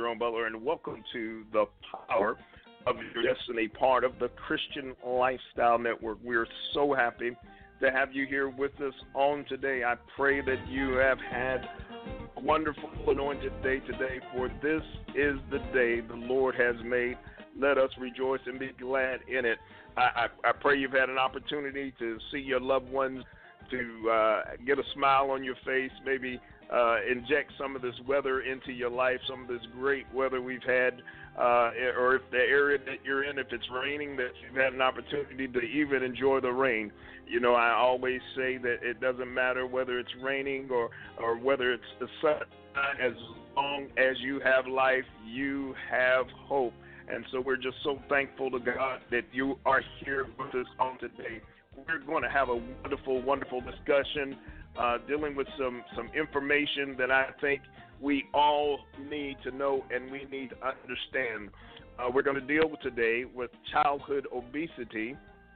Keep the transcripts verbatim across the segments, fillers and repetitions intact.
Jerome Butler, and welcome to the Power of Your Destiny, part of the Christian Lifestyle Network. We're so happy to have you here with us on today. I pray that you have had a wonderful anointed day today, for this is the day the Lord has made. Let us rejoice and be glad in it. I, I, I pray you've had an opportunity to see your loved ones, to uh, get a smile on your face, maybe uh, inject some of this weather into your life, some of this great weather we've had, uh, or if the area that you're in, if it's raining, that you've had an opportunity to even enjoy the rain. You know, I always say that it doesn't matter whether it's raining or, or whether it's the sun, as long as you have life, you have hope. And so we're just so thankful to God that you are here with us on today. We're going to have a wonderful, wonderful discussion uh, dealing with some, some information that I think we all need to know and we need to understand. Uh, we're going to deal with today with childhood obesity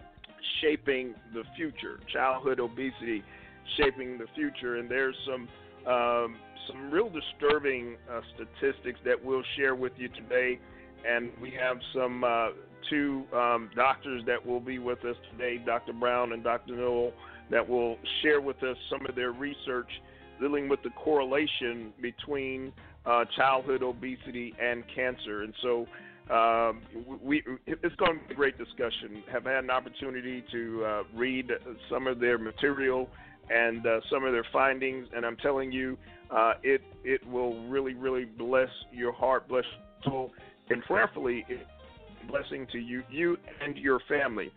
shaping the future. Childhood obesity shaping the future. And there's some um, some real disturbing uh, statistics that we'll share with you today. And we have some uh, two um, doctors that will be with us today, Doctor Brown and Doctor Noel, that will share with us some of their research dealing with the correlation between uh, childhood obesity and cancer. And so um, we, it's going to be a great discussion. Have had an opportunity to uh, read some of their material and uh, some of their findings, and I'm telling you, uh, it it will really, really bless your heart, bless your soul. And prayerfully, it's a blessing to you, you and your family.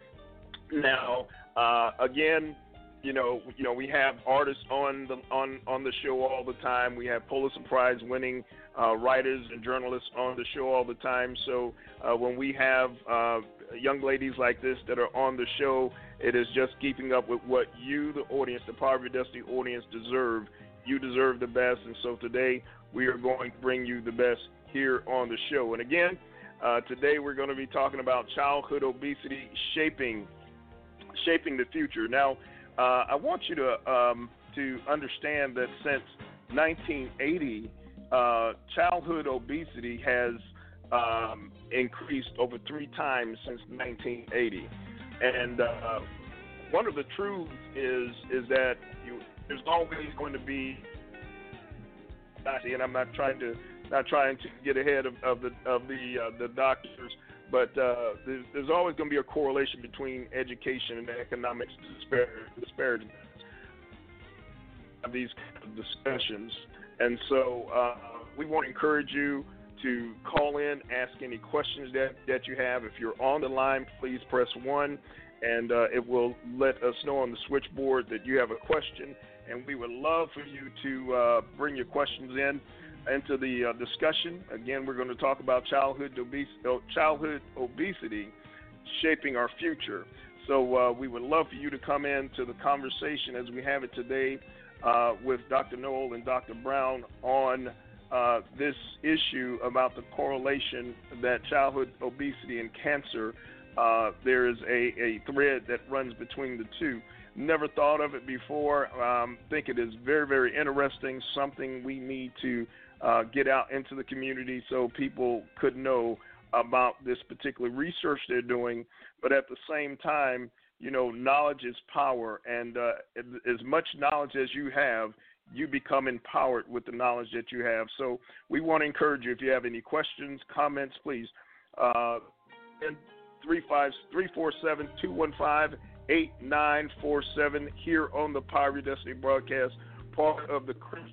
Now, uh, again, you know, you know, we have artists on the on, on the show all the time. We have Pulitzer Prize winning uh, writers and journalists on the show all the time. So uh, when we have uh, young ladies like this that are on the show, it is just keeping up with what you, the audience, the Power of Your Destiny audience, deserve. You deserve the best, and so today we are going to bring you the best here on the show. And again, uh, today we're going to be talking about childhood obesity shaping shaping the future. Now, uh, I want you to um, to understand that since nineteen eighty, uh, childhood obesity has um, increased over three times since nineteen eighty. And uh, one of the truths is is that you, there's always going to be, and I'm not trying to not trying to get ahead of, of the of the uh, the doctors, but uh, there's, there's always going to be a correlation between education and economic disparity. Of these kind of discussions, and so uh, we want to encourage you to call in, ask any questions that, that you have. If you're on the line, please press one, and uh, it will let us know on the switchboard that you have a question, and we would love for you to uh, bring your questions in into the uh, discussion. Again, we're going to talk about childhood, obes- childhood obesity shaping our future. So uh, we would love for you to come into the conversation as we have it today uh, with Doctor Noel and Doctor Brown on uh, this issue about the correlation that childhood obesity and cancer, uh, there is a, a thread that runs between the two. Never thought of it before. Um, think it is very, very interesting, something we need to uh, get out into the community so people could know about this particular research they're doing. But at the same time, you know, knowledge is power, and uh, as much knowledge as you have, you become empowered with the knowledge that you have. So we want to encourage you, if you have any questions, comments, please, uh, three four seven, two one five, eight nine four seven here on the Power of Your Destiny broadcast, part of the Christian,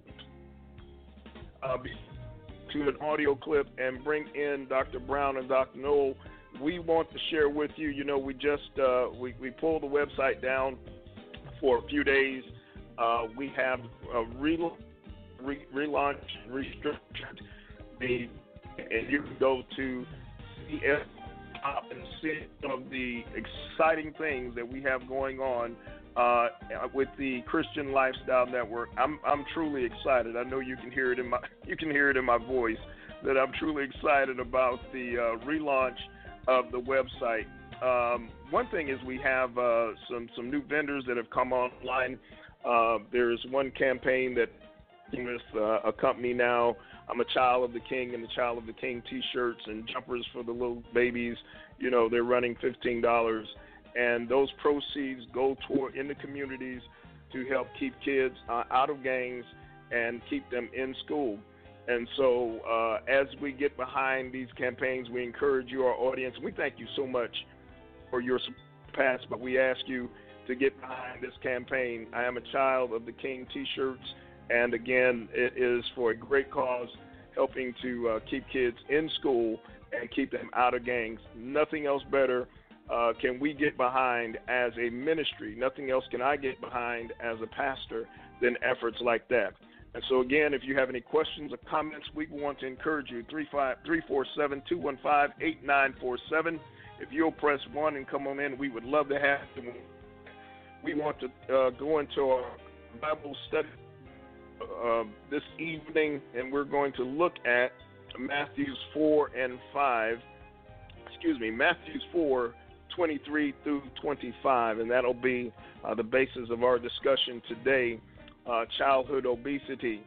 uh, to an audio clip and bring in Doctor Brown and Doctor Noel. We want to share with you, you know, we just, uh, we, we pulled the website down for a few days. Uh, we have a re- re- relaunch, restructured the, and you can go to C F and see some of the exciting things that we have going on uh, with the Christian Lifestyle Network. I'm I'm truly excited. I know you can hear it in my you can hear it in my voice that I'm truly excited about the uh, relaunch of the website. Um, one thing is we have uh, some some new vendors that have come online. Uh, there is one campaign that with uh, a company now. I'm a Child of the King and the Child of the King T-shirts and jumpers for the little babies. You know, they're running fifteen dollars, and those proceeds go toward in the communities to help keep kids uh, out of gangs and keep them in school. And so uh, as we get behind these campaigns, we encourage you, our audience. We thank you so much for your support, but we ask you to get behind this campaign. I am a Child of the King T-shirts, and again, it is for a great cause, helping to uh, keep kids in school and keep them out of gangs. Nothing else better uh, can we get behind as a ministry. Nothing else can I get behind as a pastor than efforts like that. And so, again, if you have any questions or comments, we want to encourage you, three four seven, two one five, eight nine four seven. If you'll press one and come on in, we would love to have you. We want to uh, go into our Bible study uh, this evening, and we're going to look at Matthew four and five. Excuse me, Matthew four, twenty-three through twenty-five, and that'll be uh, the basis of our discussion today. Uh, childhood obesity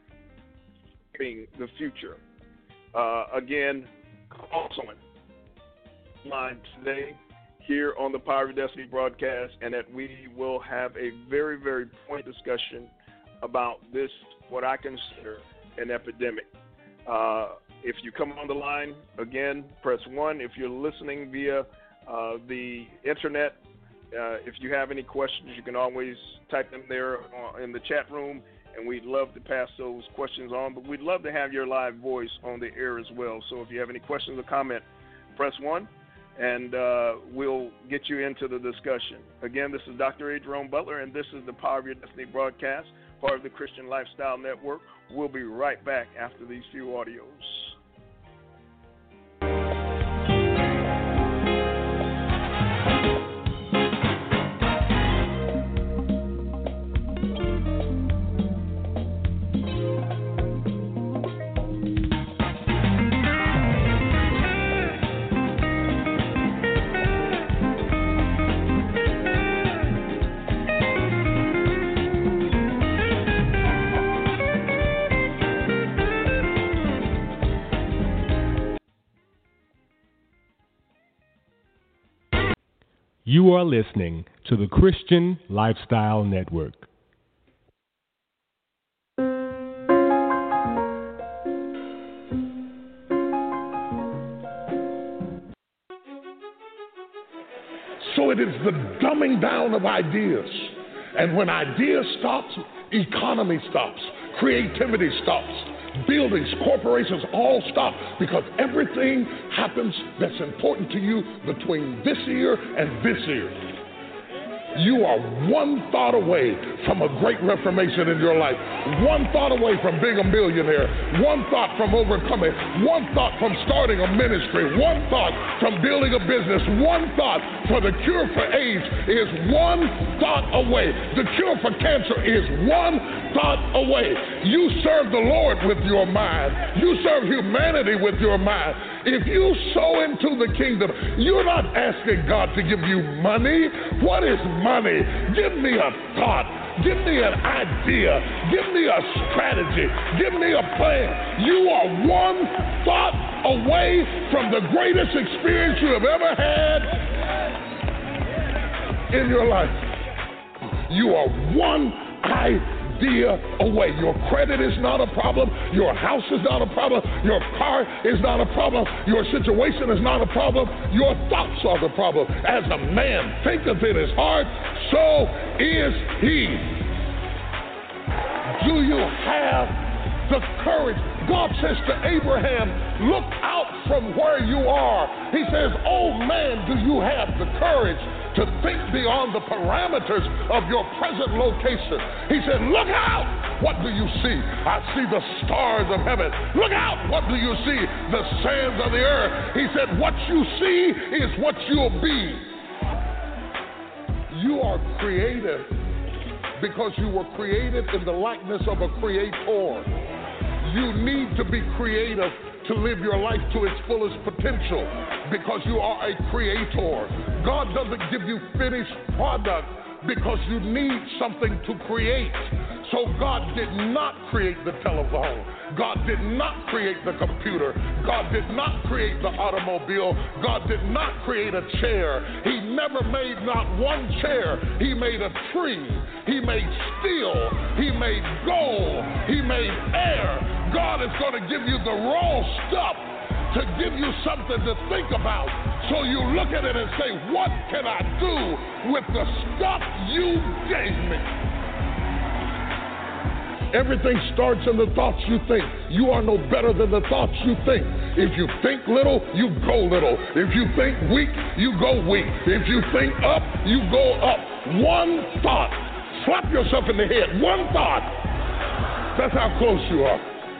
being the future. Uh, again, call someone line today here on the Power of Destiny broadcast, and that we will have a very, very point discussion about this, what I consider an epidemic. Uh, if you come on the line, again, press one. If you're listening via uh, the internet, Uh, if you have any questions, you can always type them there in the chat room, and we'd love to pass those questions on. But we'd love to have your live voice on the air as well. So if you have any questions or comment, press one, and uh, we'll get you into the discussion. Again, this is Doctor A. Jerome Butler, and this is the Power of Your Destiny broadcast, part of the Christian Lifestyle Network. We'll be right back after these few audios. You are listening to the Christian Lifestyle Network. So it is the dumbing down of ideas. And when ideas stops, economy stops, creativity stops. Buildings, corporations all stop because everything happens that's important to you between this year and this year. You are one thought away from a great reformation in your life. One thought away from being a millionaire. One thought from overcoming. One thought from starting a ministry. One thought from building a business. One thought for the cure for AIDS is one thought away. The cure for cancer is one thought away. You serve the Lord with your mind. You serve humanity with your mind. If you sow into the kingdom, you're not asking God to give you money. What is money? Give me a thought. Give me an idea. Give me a strategy. Give me a plan. You are one thought away from the greatest experience you have ever had in your life. You are one idea away. Your credit is not a problem. Your house is not a problem. Your car is not a problem. Your situation is not a problem. Your thoughts are the problem. As a man thinketh in his heart, so is he. Do you have the courage? God says to Abraham, look out from where you are. He says, oh man, do you have the courage to think beyond the parameters of your present location? He said, look out. What do you see? I see the stars of heaven. Look out. What do you see? The sands of the earth. He said, what you see is what you'll be. You are creative because you were created in the likeness of a creator. You need to be creative to live your life to its fullest potential because you are a creator. God doesn't give you finished product because you need something to create. So God did not create the telephone. God did not create the computer. God did not create the automobile. God did not create a chair. He never made not one chair. He made a tree. He made steel. He made gold. He made air. God is going to give you the raw stuff to give you something to think about. So you look at it and say, what can I do with the stuff you gave me? Everything starts in the thoughts you think. You are no better than the thoughts you think. If you think little, you go little. If you think weak, you go weak. If you think up, you go up. One thought. Slap yourself in the head. One thought. That's how close you are.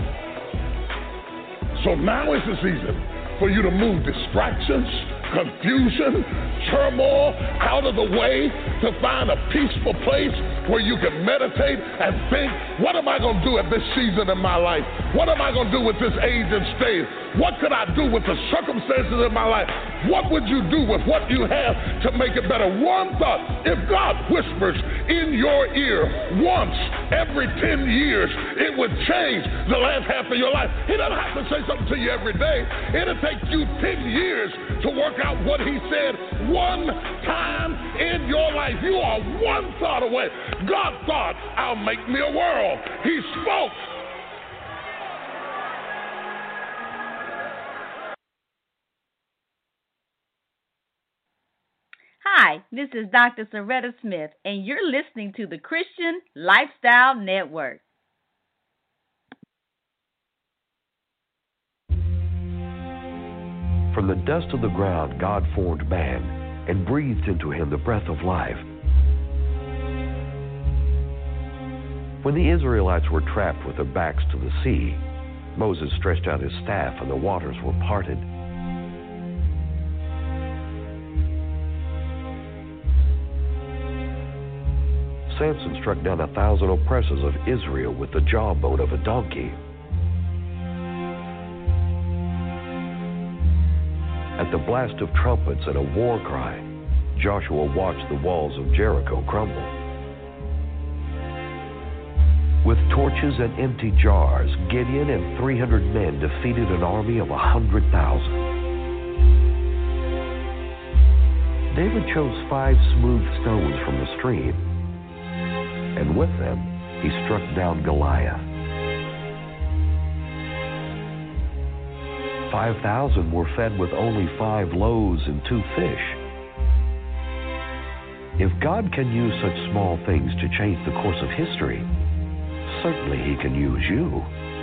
So now is the season for you to move distractions, confusion, turmoil out of the way to find a peaceful place where you can meditate and think, what am I going to do at this season in my life? What am I going to do with this age and stage? What could I do with the circumstances in my life? What would you do with what you have to make it better? One thought, if God whispers in your ear once every ten years, it would change the last half of your life. He doesn't have to say something to you every day. It'll take you ten years to work out what he said one time in your life. You are one thought away. God thought, I'll make me a world. He spoke. Hi, this is Doctor Soretta Smith, and you're listening to the Christian Lifestyle Network. From the dust of the ground, God formed man and breathed into him the breath of life. When the Israelites were trapped with their backs to the sea, Moses stretched out his staff and the waters were parted. Samson struck down a thousand oppressors of Israel with the jawbone of a donkey. At the blast of trumpets and a war cry, Joshua watched the walls of Jericho crumble. With torches and empty jars, Gideon and three hundred men defeated an army of one hundred thousand. David chose five smooth stones from the stream, and with them, he struck down Goliath. Five thousand were fed with only five loaves and two fish. If God can use such small things to change the course of history, certainly he can use you.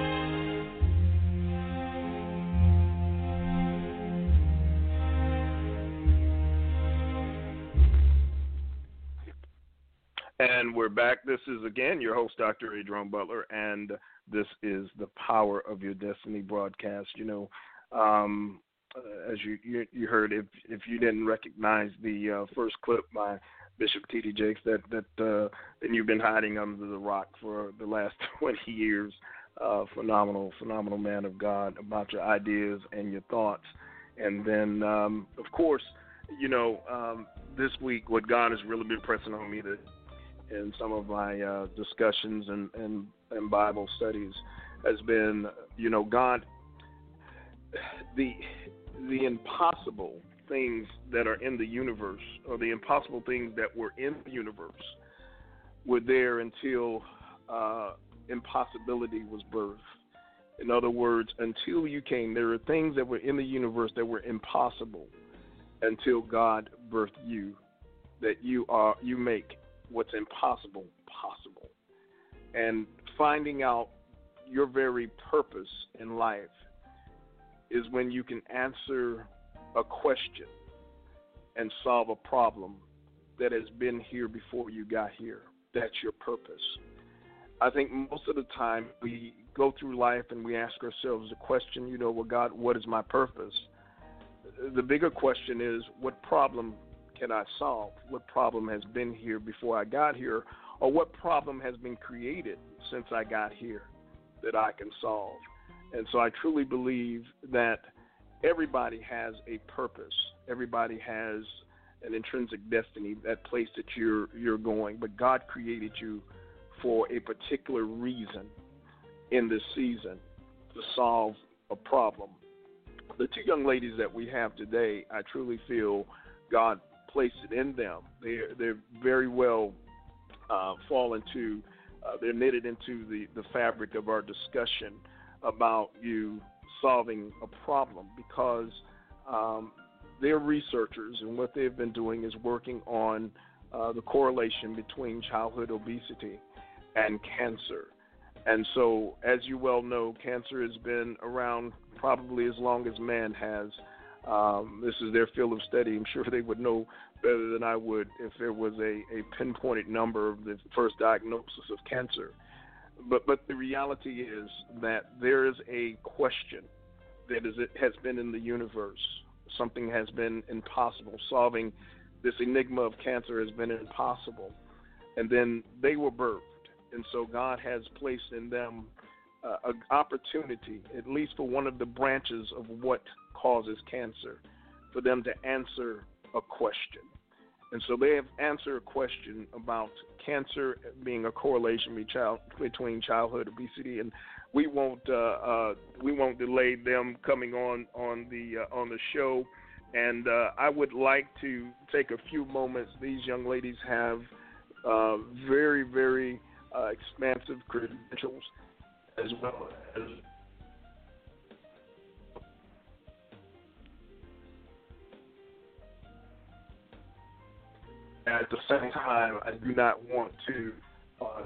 And we're back. This is, again, your host, Doctor Adron Butler, and this is the Power of Your Destiny broadcast. You know, um, uh, as you, you you heard, if if you didn't recognize the uh, first clip by Bishop T D Jakes, that that uh, then you've been hiding under the rock for the last twenty years. Uh, phenomenal, phenomenal man of God about your ideas and your thoughts. And then, um, of course, you know, um, this week what God has really been pressing on me to, in some of my uh, discussions and, and, and Bible studies has been, you know, God, the the impossible things that are in the universe, or the impossible things that were in the universe, were there until uh, impossibility was birthed. In other words, until you came, there are things that were in the universe that were impossible until God birthed you, that you are you make what's impossible possible. And finding out your very purpose in life is when you can answer a question and solve a problem that has been here before you got here. That's your purpose. I think most of the time we go through life and we ask ourselves the question, you know, well, God, what is my purpose? The bigger question is, what problem can I solve? What problem has been here before I got here? Or what problem has been created since I got here that I can solve? And so I truly believe that everybody has a purpose. Everybody has an intrinsic destiny, that place that you're you're going. But God created you for a particular reason in this season to solve a problem. The two young ladies that we have today, I truly feel God placed it in them. They're, they're very well uh, fall into, uh, they're knitted into the, the fabric of our discussion about you solving a problem, because um, they're researchers, and what they've been doing is working on uh, the correlation between childhood obesity and cancer. And so, as you well know, cancer has been around probably as long as man has. Um, this is their field of study. I'm sure they would know better than I would if there was a, a pinpointed number of the first diagnosis of cancer. But but the reality is that there is a question that is it has been in the universe. Something has been impossible. Solving this enigma of cancer has been impossible. And then they were birthed. And so God has placed in them uh, an opportunity, at least for one of the branches of what causes cancer, for them to answer a question. And so they have answered a question about cancer being a correlation between childhood obesity, and we won't uh, uh, we won't delay them coming on on the uh, on the show. And uh, I would like to take a few moments. These young ladies have uh, very very uh, expansive credentials, as well as at the same time, I do not want to uh,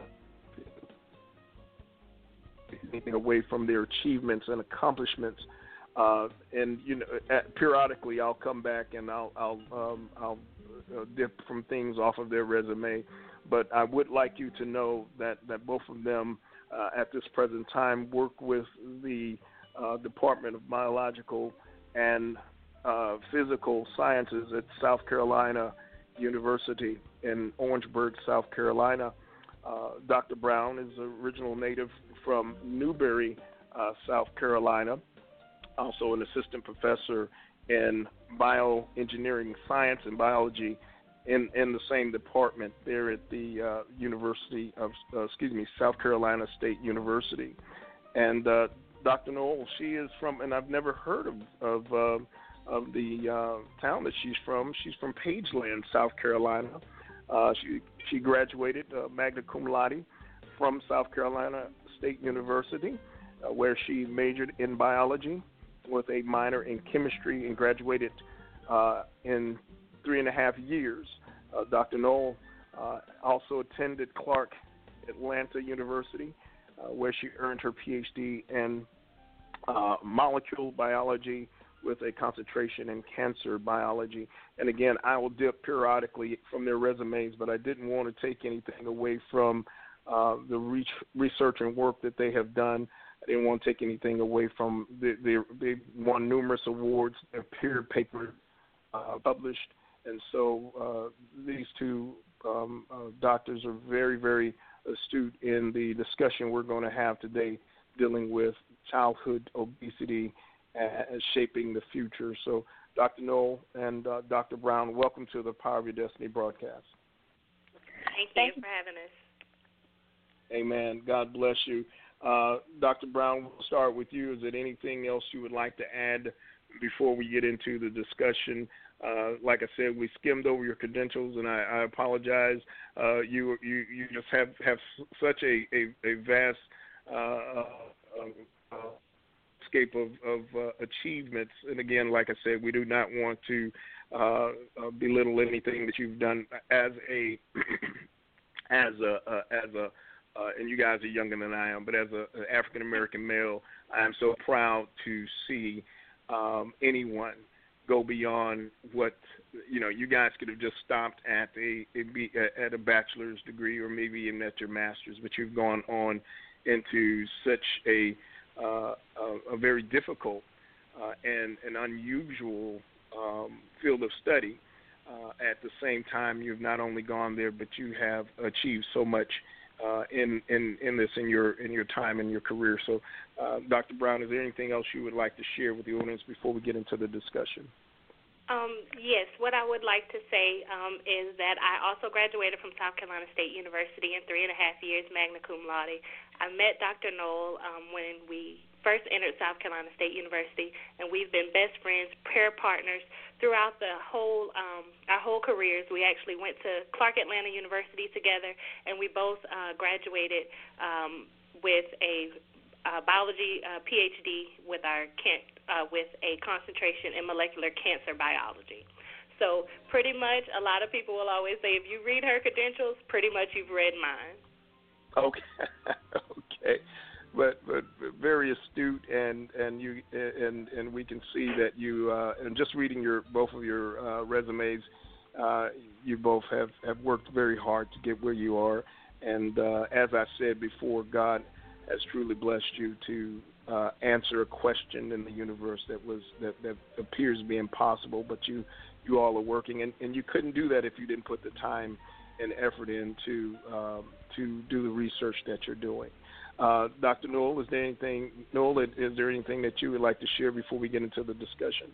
take anything away from their achievements and accomplishments. Uh, and you know, at, periodically, I'll come back and I'll I'll um, I'll uh, dip from things off of their resume. But I would like you to know that, that both of them, uh, at this present time, work with the uh, Department of Biological and uh, Physical Sciences at South Carolina University in Orangeburg, South Carolina. Uh, Doctor Brown is an original native from Newberry, uh, South Carolina, also an assistant professor in bioengineering science and biology in, in the same department there at the uh, University of, uh, excuse me, South Carolina State University. And uh, Doctor Noel, she is from, and I've never heard of, of uh, of the uh, town that she's from. She's from Pageland, South Carolina. Uh, she she graduated uh, magna cum laude from South Carolina State University, uh, where she majored in biology with a minor in chemistry and graduated uh, in three and a half years. Uh, Doctor Noel uh, also attended Clark Atlanta University, uh, where she earned her P H D in uh, molecular biology with a concentration in cancer biology. And again, I will dip periodically from their resumes, but I didn't want to take anything away from uh, the re- research and work that they have done. I didn't want to take anything away from the, the, they won numerous awards, their peer paper uh, published. And so uh, these two um, uh, doctors are very, very astute in the discussion we're going to have today dealing with childhood obesity as shaping the future. So, Doctor Noel and uh, Doctor Brown, welcome to the Power of Your Destiny broadcast. Thank you, Thank you. for having us. Amen. God bless you. Uh, Doctor Brown, we'll start with you. Is there anything else you would like to add before we get into the discussion? Uh, like I said, we skimmed over your credentials, and I, I apologize. Uh, you you you just have, have such a, a, a vast uh, uh, uh, scape of, of uh, achievements. And again, like I said, we do not want to uh, uh, belittle anything that you've done as a as a uh, as a uh, and you guys are younger than I am, but as a, an African American male, I am so proud to see um, anyone go beyond what, you know, you guys could have just stopped at a, a at a bachelor's degree or maybe even at your master's, but you've gone on into such a uh, a, a very difficult uh, and an unusual um, field of study. Uh, at the same time, you've not only gone there, but you have achieved so much uh, in, in in this in your in your time in your career. So, uh, Doctor Brown, is there anything else you would like to share with the audience before we get into the discussion? Um, yes, what I would like to say um, is that I also graduated from South Carolina State University in three and a half years, magna cum laude. I met Doctor Knoll um, when we first entered South Carolina State University, and we've been best friends, prayer partners throughout the whole um, our whole careers. We actually went to Clark Atlanta University together, and we both uh, graduated um, with a uh, biology uh, P H D with our can- uh, with a concentration in molecular cancer biology. So pretty much, a lot of people will always say, if you read her credentials, pretty much you've read mine. Okay, okay. But, but very astute, and and you and and we can see that you uh, and just reading your both of your uh, resumes, uh, you both have, have worked very hard to get where you are, and uh, as I said before, God has truly blessed you to uh, answer a question in the universe that was that, that appears to be impossible, but you you all are working, and, and you couldn't do that if you didn't put the time and effort in to um, to do the research that you're doing. Uh, Doctor Knoll, is there anything, Knoll, is there anything that you would like to share before we get into the discussion?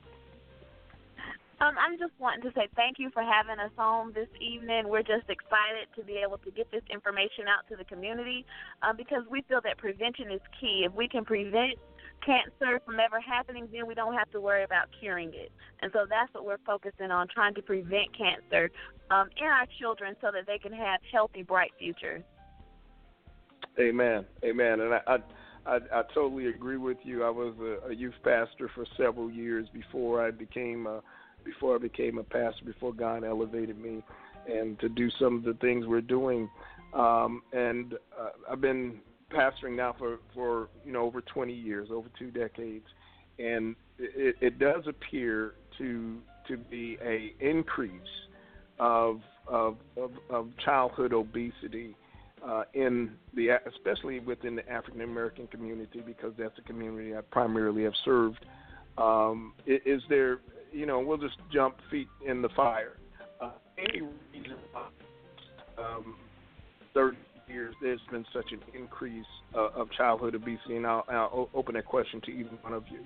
Um, I'm just wanting to say thank you for having us on this evening. We're just excited to be able to get this information out to the community uh, because we feel that prevention is key. If we can prevent cancer from ever happening, then we don't have to worry about curing it. And so that's what we're focusing on, trying to prevent cancer um, in our children so that they can have healthy, bright futures. Amen, amen. And I, I, I, I totally agree with you. I was a, a youth pastor for several years before I became a, before I became a pastor, before God elevated me, and to do some of the things we're doing. Um, and uh, I've been pastoring now for, for you know over twenty years, over two decades, and it, it does appear to to be a increase of of, of, of childhood obesity. Uh, in the, especially within the African American community, because that's a community I primarily have served. Um, is, is there, you know, we'll just jump feet in the fire. Uh, any reason why um, thirty years there's been such an increase uh, of childhood obesity? And I'll, I'll open that question to either one of you.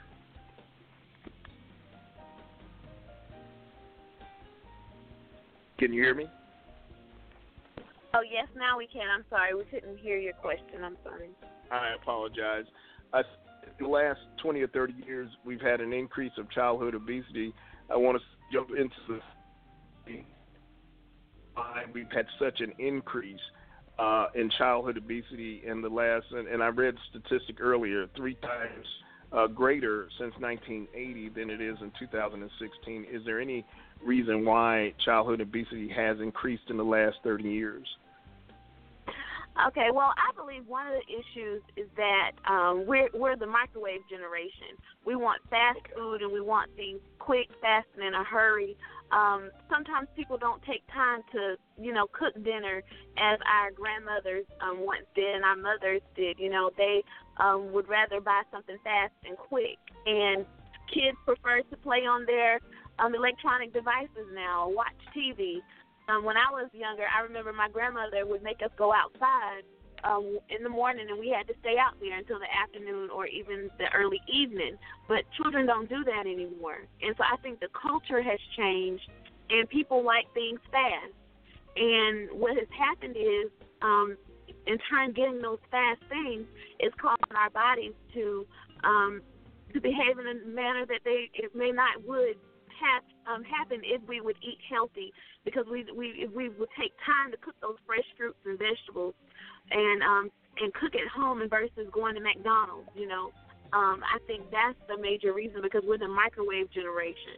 Can you hear me? Oh, yes, now we can. I'm sorry. We couldn't hear your question. I'm sorry. I apologize. I, in the last twenty or thirty years, we've had an increase of childhood obesity. I want to jump into the why we've had such an increase uh, in childhood obesity in the last, and, and I read statistic earlier, three times uh, greater since nineteen eighty than it is in two thousand sixteen. Is there any reason why childhood obesity has increased in the last thirty years? Okay, well, I believe one of the issues is that um, we're we're the microwave generation. We want fast okay. food and we want things quick, fast, and in a hurry. Um, sometimes people don't take time to, you know, cook dinner as our grandmothers um, once did and our mothers did. You know, they um, would rather buy something fast and quick. And kids prefer to play on their um, electronic devices now or watch T V. Um, when I was younger, I remember my grandmother would make us go outside um, in the morning, and we had to stay out there until the afternoon or even the early evening. But children don't do that anymore. And so I think the culture has changed, and people like things fast. And what has happened is, um, in turn, getting those fast things is causing our bodies to um, to behave in a manner that they it may not would have um, happen if we would eat healthy, because we we if we would take time to cook those fresh fruits and vegetables and um and cook at home versus going to McDonald's, you know. Um, I think that's the major reason, because we're the microwave generation.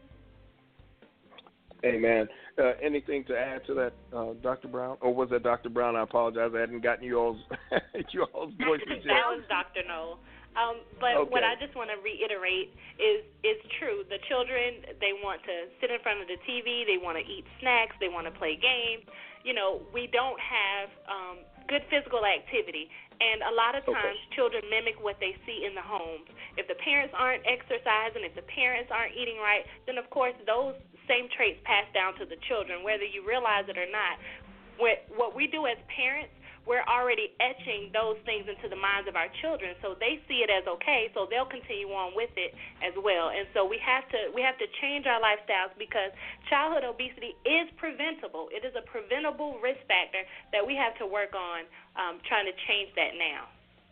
Amen. Uh, anything to add to that, uh, Doctor Brown? Or was that Doctor Brown? I apologize. I hadn't gotten you all's, you all's voices yet. That was Doctor Knoll. Um, but okay. what I just want to reiterate is it's true. The children, they want to sit in front of the T V. They want to eat snacks. They want to play games. You know, we don't have um, good physical activity. And a lot of times okay. children mimic what they see in the homes. If the parents aren't exercising, if the parents aren't eating right, then, of course, those same traits pass down to the children, whether you realize it or not. What, what we do as parents, we're already etching those things into the minds of our children, so they see it as okay, so they'll continue on with it as well. And so we have to we have to change our lifestyles, because childhood obesity is preventable. It is a preventable risk factor that we have to work on um, trying to change that now.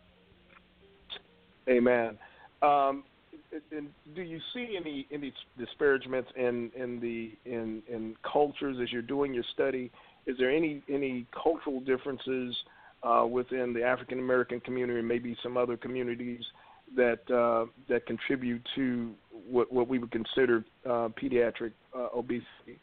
Amen. Um, and do you see any any disparagements in in the in in cultures as you're doing your study? Is there any any cultural differences uh, within the African American community, and maybe some other communities that uh, that contribute to what what we would consider uh, pediatric uh, obesity?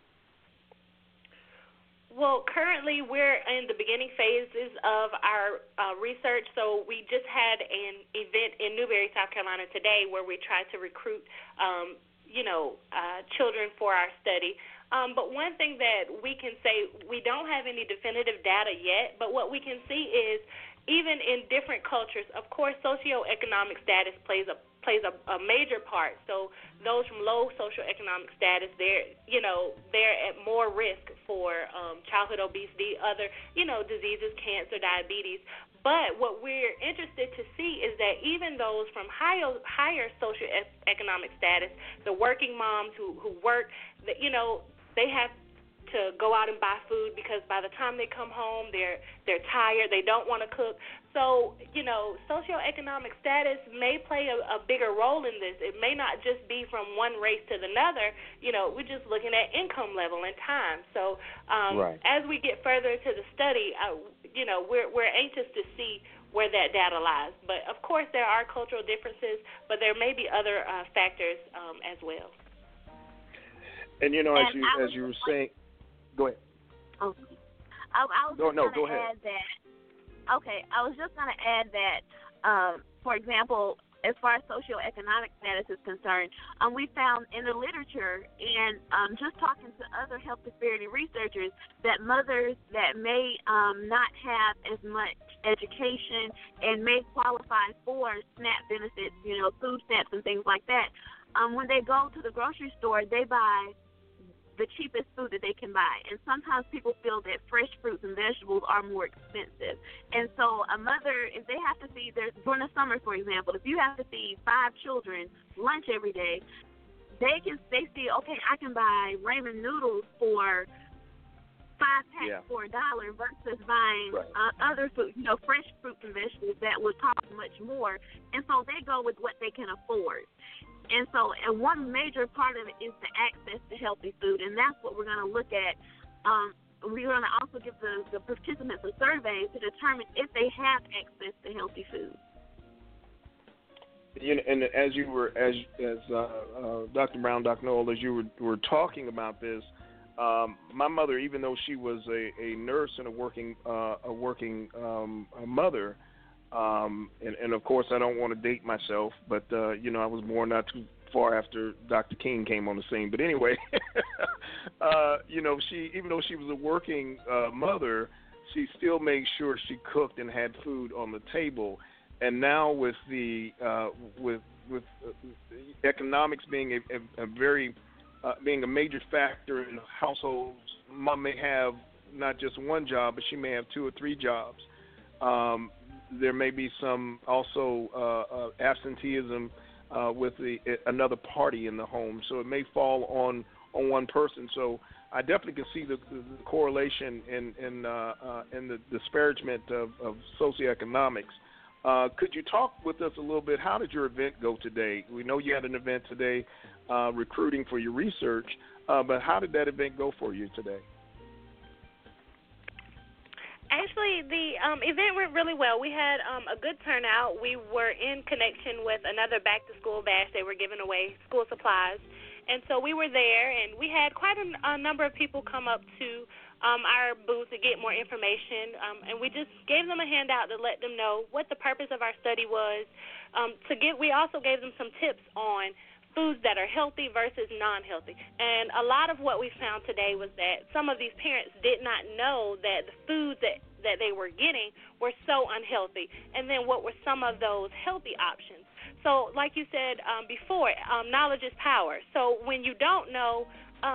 Well, currently we're in the beginning phases of our uh, research. So we just had an event in Newberry, South Carolina today where we tried to recruit, um, you know, uh, children for our study. Um, but one thing that we can say, we don't have any definitive data yet, but what we can see is even in different cultures, of course, socioeconomic status plays a plays a, a major part. So those from low socioeconomic status, they're, you know, they're at more risk for um, childhood obesity, other, you know, diseases, cancer, diabetes. But what we're interested to see is that even those from higher, higher socioeconomic status, the working moms who, who work, that, you know, they have to go out and buy food because by the time they come home, they're they're tired. They don't want to cook. So, you know, socioeconomic status may play a, a bigger role in this. It may not just be from one race to another. You know, we're just looking at income level and time. So, um, right. as we get further into the study, uh, you know, we're we're anxious to see where that data lies. But of course, there are cultural differences, but there may be other uh, factors um, as well. And you know, as and you as you were saying. Go ahead. Okay. I, I was no, just no, going to add that. Okay, I was just going to add that, um, for example, as far as socioeconomic status is concerned, um, we found in the literature and um, just talking to other health disparity researchers that mothers that may um, not have as much education and may qualify for SNAP benefits, you know, food stamps and things like that, um, when they go to the grocery store, they buy the cheapest food that they can buy. And sometimes people feel that fresh fruits and vegetables are more expensive. And so a mother, if they have to feed their, during the summer, for example, if you have to feed five children lunch every day, they can, they see, okay, I can buy ramen noodles for five packs yeah. for a dollar versus buying right. uh, other food, you know, fresh fruits and vegetables that would cost much more. And so they go with what they can afford. And so and one major part of it is the access to healthy food, and that's what we're going to look at. Um, we're going to also give the, the participants a survey to determine if they have access to healthy food. You know, and as you were, as as uh, uh, Doctor Brown, Doctor Noel, as you were, were talking about this, um, my mother, even though she was a, a nurse and a working uh, a working um, a mother. Um, and, and, of course, I don't want to date myself, but, uh, you know, I was born not too far after Doctor King came on the scene. But anyway, uh, you know, she even though she was a working uh, mother, she still made sure she cooked and had food on the table. And now with the uh, with with uh, economics being a, a, a very uh, being a major factor in households, mom may have not just one job, but she may have two or three jobs. Um, There may be some also uh, uh, absenteeism uh, with the, another party in the home, so it may fall on, on one person. So I definitely can see the, the correlation in in, uh, uh, in the disparagement of, of socioeconomics. Uh, could you talk with us a little bit? How did your event go today? We know you had an event today, uh, recruiting for your research, uh, but how did that event go for you today? Actually, the um, event went really well. We had um, a good turnout. We were in connection with another back-to-school bash. They were giving away school supplies. And so we were there, and we had quite a, a number of people come up to um, our booth to get more information. Um, and we just gave them a handout to let them know what the purpose of our study was. Um, to get, we also gave them some tips on foods that are healthy versus non-healthy. And a lot of what we found today was that some of these parents did not know that the foods that, that they were getting were so unhealthy. And then what were some of those healthy options? So like you said um, before, um, knowledge is power. So when you don't know, um,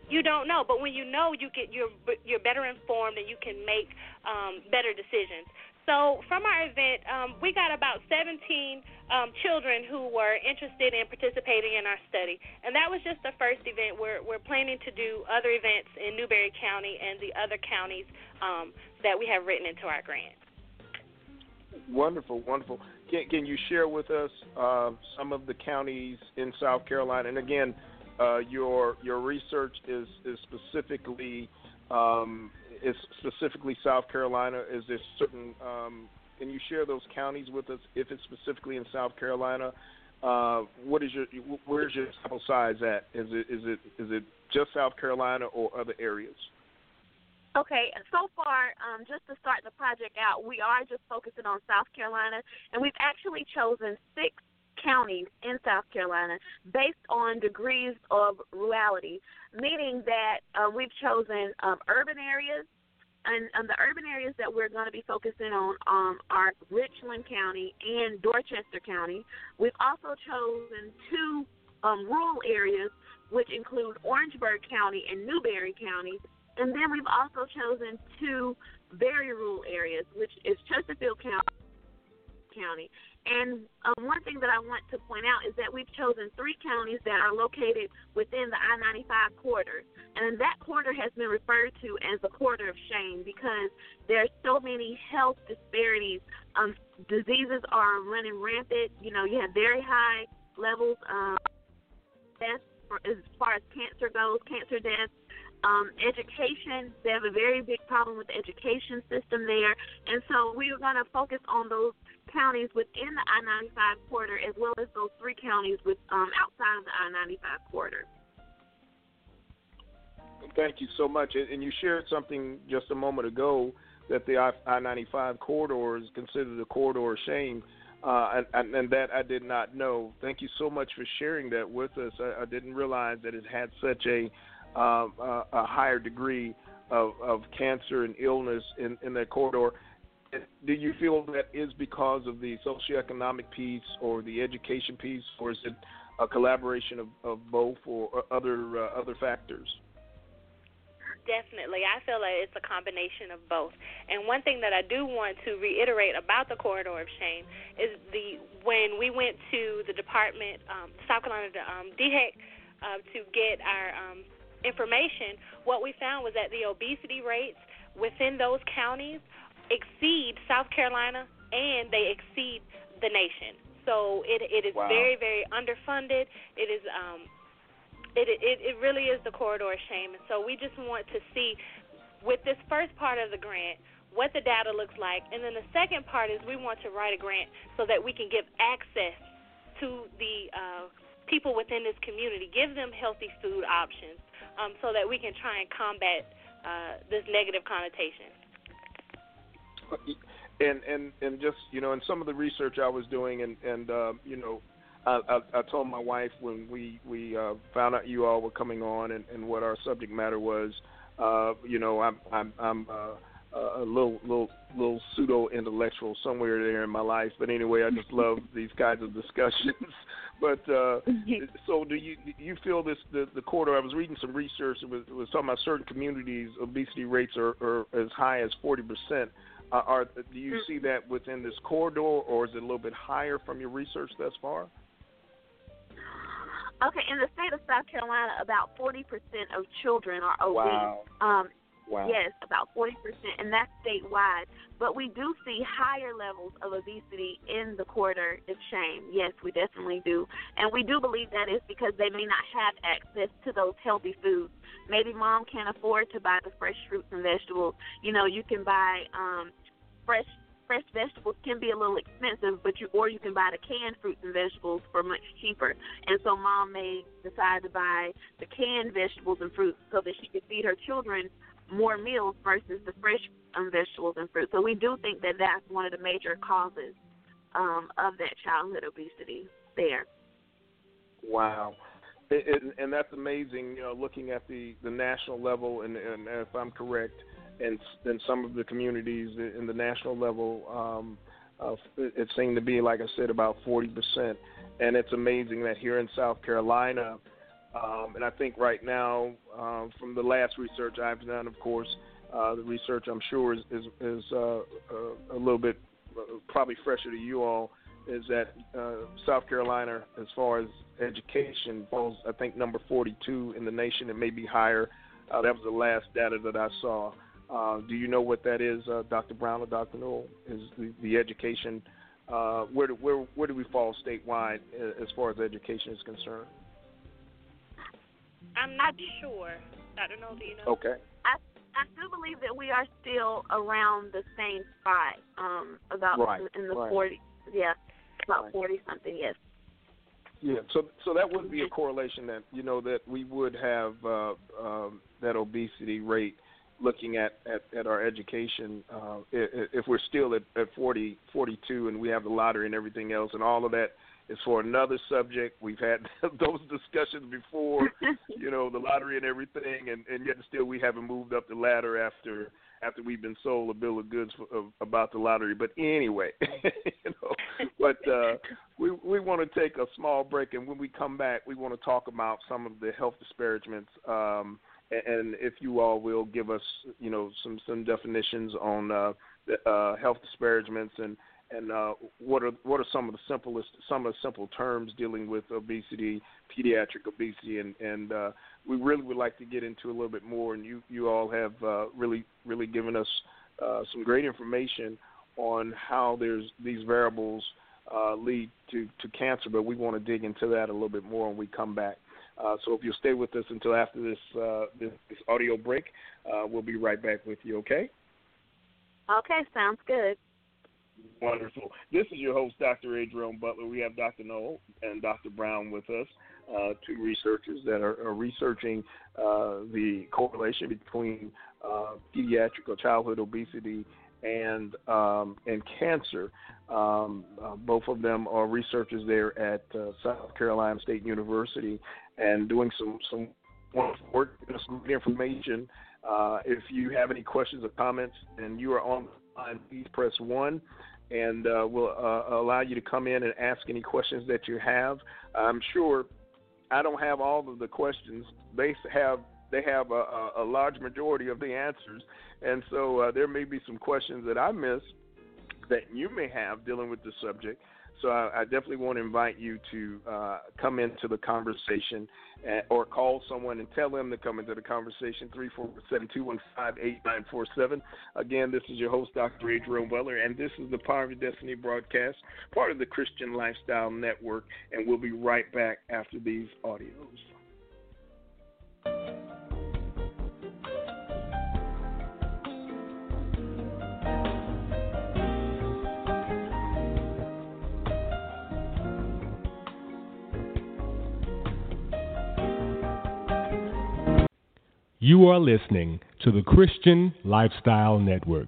You don't know, but when you know, you get you're you're better informed and you can make um, better decisions. So from our event, um, we got about seventeen um, children who were interested in participating in our study, and that was just the first event. We're we're planning to do other events in Newberry County and the other counties um, that we have written into our grant. Wonderful, wonderful. Can, can you share with us uh, some of the counties in South Carolina? And again, uh, your your research is is specifically. Um, Is specifically South Carolina? Is there certain? Um, can you share those counties with us? If it's specifically in South Carolina, uh, what is your? Where's your sample size at? Is it is it is it just South Carolina or other areas? Okay, so far, um, just to start the project out, we are just focusing on South Carolina, and we've actually chosen six counties in South Carolina based on degrees of rurality, meaning that uh, we've chosen um, urban areas, and, and the urban areas that we're going to be focusing on um, are Richland County and Dorchester County. We've also chosen two um, rural areas, which include Orangeburg County and Newberry County, and then we've also chosen two very rural areas, which is Chesterfield County. County. And um, one thing that I want to point out is that we've chosen three counties that are located within the I ninety-five corridor. And that corridor has been referred to as the corridor of shame because there are so many health disparities. Um, diseases are running rampant. You know, you have very high levels of deaths for, as far as cancer goes, cancer deaths. Um, education, they have a very big problem with the education system there. And so we are going to focus on those counties within the I ninety-five corridor as well as those three counties with um, outside of the I ninety-five corridor. Thank you so much. And you shared something just a moment ago that the I ninety-five corridor is considered a corridor of shame, uh, and, and that I did not know. Thank you so much for sharing that with us. I, I didn't realize that it had such a um, a, a higher degree of, of cancer and illness in, in that corridor. Do you feel that is because of the socioeconomic piece or the education piece, or is it a collaboration of, of both or other uh, other factors? Definitely. I feel like it's a combination of both. And one thing that I do want to reiterate about the corridor of shame is the when we went to the department, um, South Carolina um, D H E C, uh, to get our um, information, what we found was that the obesity rates within those counties exceed South Carolina, and they exceed the nation. So it it is wow. very, very underfunded. It is um, it, it it really is the corridor of shame. And so we just want to see, with this first part of the grant, what the data looks like, and then the second part is we want to write a grant so that we can give access to the uh, people within this community, give them healthy food options, um, so that we can try and combat uh, this negative connotation. And, and and just, you know, in some of the research I was doing, and, and uh, you know, I, I, I told my wife when we, we uh, found out you all were coming on and, and what our subject matter was, uh, you know, I'm I'm, I'm uh, a little little little pseudo intellectual somewhere there in my life, but anyway, I just love these kinds of discussions. But uh, so, do you do you feel this the, the corridor? I was reading some research. It was, it was talking about certain communities, obesity rates are, are as high as forty percent. Uh, are, do you see that within this corridor, or is it a little bit higher from your research thus far? Okay, in the state of South Carolina, about forty percent of children are obese. Wow. Um, wow. Yes, about forty percent, and that's statewide. But we do see higher levels of obesity in the corridor of shame. Yes, we definitely do. And we do believe that is because they may not have access to those healthy foods. Maybe mom can't afford to buy the fresh fruits and vegetables. You know, you can buy um, fresh fresh vegetables can be a little expensive, but you or you can buy the canned fruits and vegetables for much cheaper. And so mom may decide to buy the canned vegetables and fruits so that she could feed her children more meals versus the fresh um, vegetables and fruits. So we do think that that's one of the major causes um, of that childhood obesity there. Wow. It, it, and that's amazing, you know, looking at the, the national level, and, and if I'm correct, and in some of the communities in the national level, um, uh, it, it seemed to be, like I said, about forty percent. And it's amazing that here in South Carolina, Um, and I think right now, uh, from the last research I've done, of course, uh, the research I'm sure is, is, is uh, uh, a little bit uh, probably fresher to you all, is that uh, South Carolina, as far as education, falls, I think, number forty-two in the nation. It may be higher. Uh, that was the last data that I saw. Uh, do you know what that is, uh, Doctor Brown or Doctor Noel? Is the, the education, uh, where, do, where, where do we fall statewide as far as education is concerned? I'm not sure. Doctor Noel, do you know? Okay. I I do believe that we are still around the same spot, um, about right. in the right. forty. Yeah, about right. forty something. Yes. Yeah. So so that would be a correlation that you know that we would have uh, um, that obesity rate. Looking at, at, at our education, uh, if, if we're still at, at forty, forty-two and we have the lottery and everything else, and all of that is for another subject. We've had those discussions before, you know, the lottery and everything, and, and yet still we haven't moved up the ladder after after we've been sold a bill of goods for, of, about the lottery. But anyway, you know, but uh, we we want to take a small break, and when we come back, we want to talk about some of the health disparagements. Um, And if you all will give us, you know, some, some definitions on uh, the, uh, health disparagements and and uh, what are what are some of the simplest some of the simple terms dealing with obesity, pediatric obesity, and and uh, we really would like to get into a little bit more. And you you all have uh, really really given us uh, some great information on how there's these variables uh, lead to, to cancer, but we want to dig into that a little bit more when we come back. Uh, so if you'll stay with us until after this uh, this, this audio break, uh, we'll be right back with you, okay? Okay, sounds good. Wonderful. This is your host, Doctor Adrian Butler. We have Doctor Noel and Doctor Brown with us, uh, two researchers that are, are researching uh, the correlation between uh, pediatric or childhood obesity and um, and cancer. Um, uh, both of them are researchers there at uh, South Carolina State University and doing some, some wonderful work, some good information. Uh, if you have any questions or comments and you are on the line, please press one, and uh, we'll uh, allow you to come in and ask any questions that you have. I'm sure I don't have all of the questions. They have they have a, a large majority of the answers, and so uh, there may be some questions that I missed that you may have dealing with the subject. So I, I definitely want to invite you to uh, come into the conversation at, or call someone and tell them to come into the conversation, three four seven, two one five, eight nine four seven. Again, this is your host, Doctor Adrian Weller, and this is the Power of Your Destiny broadcast, part of the Christian Lifestyle Network, and we'll be right back after these audios. You are listening to the Christian Lifestyle Network.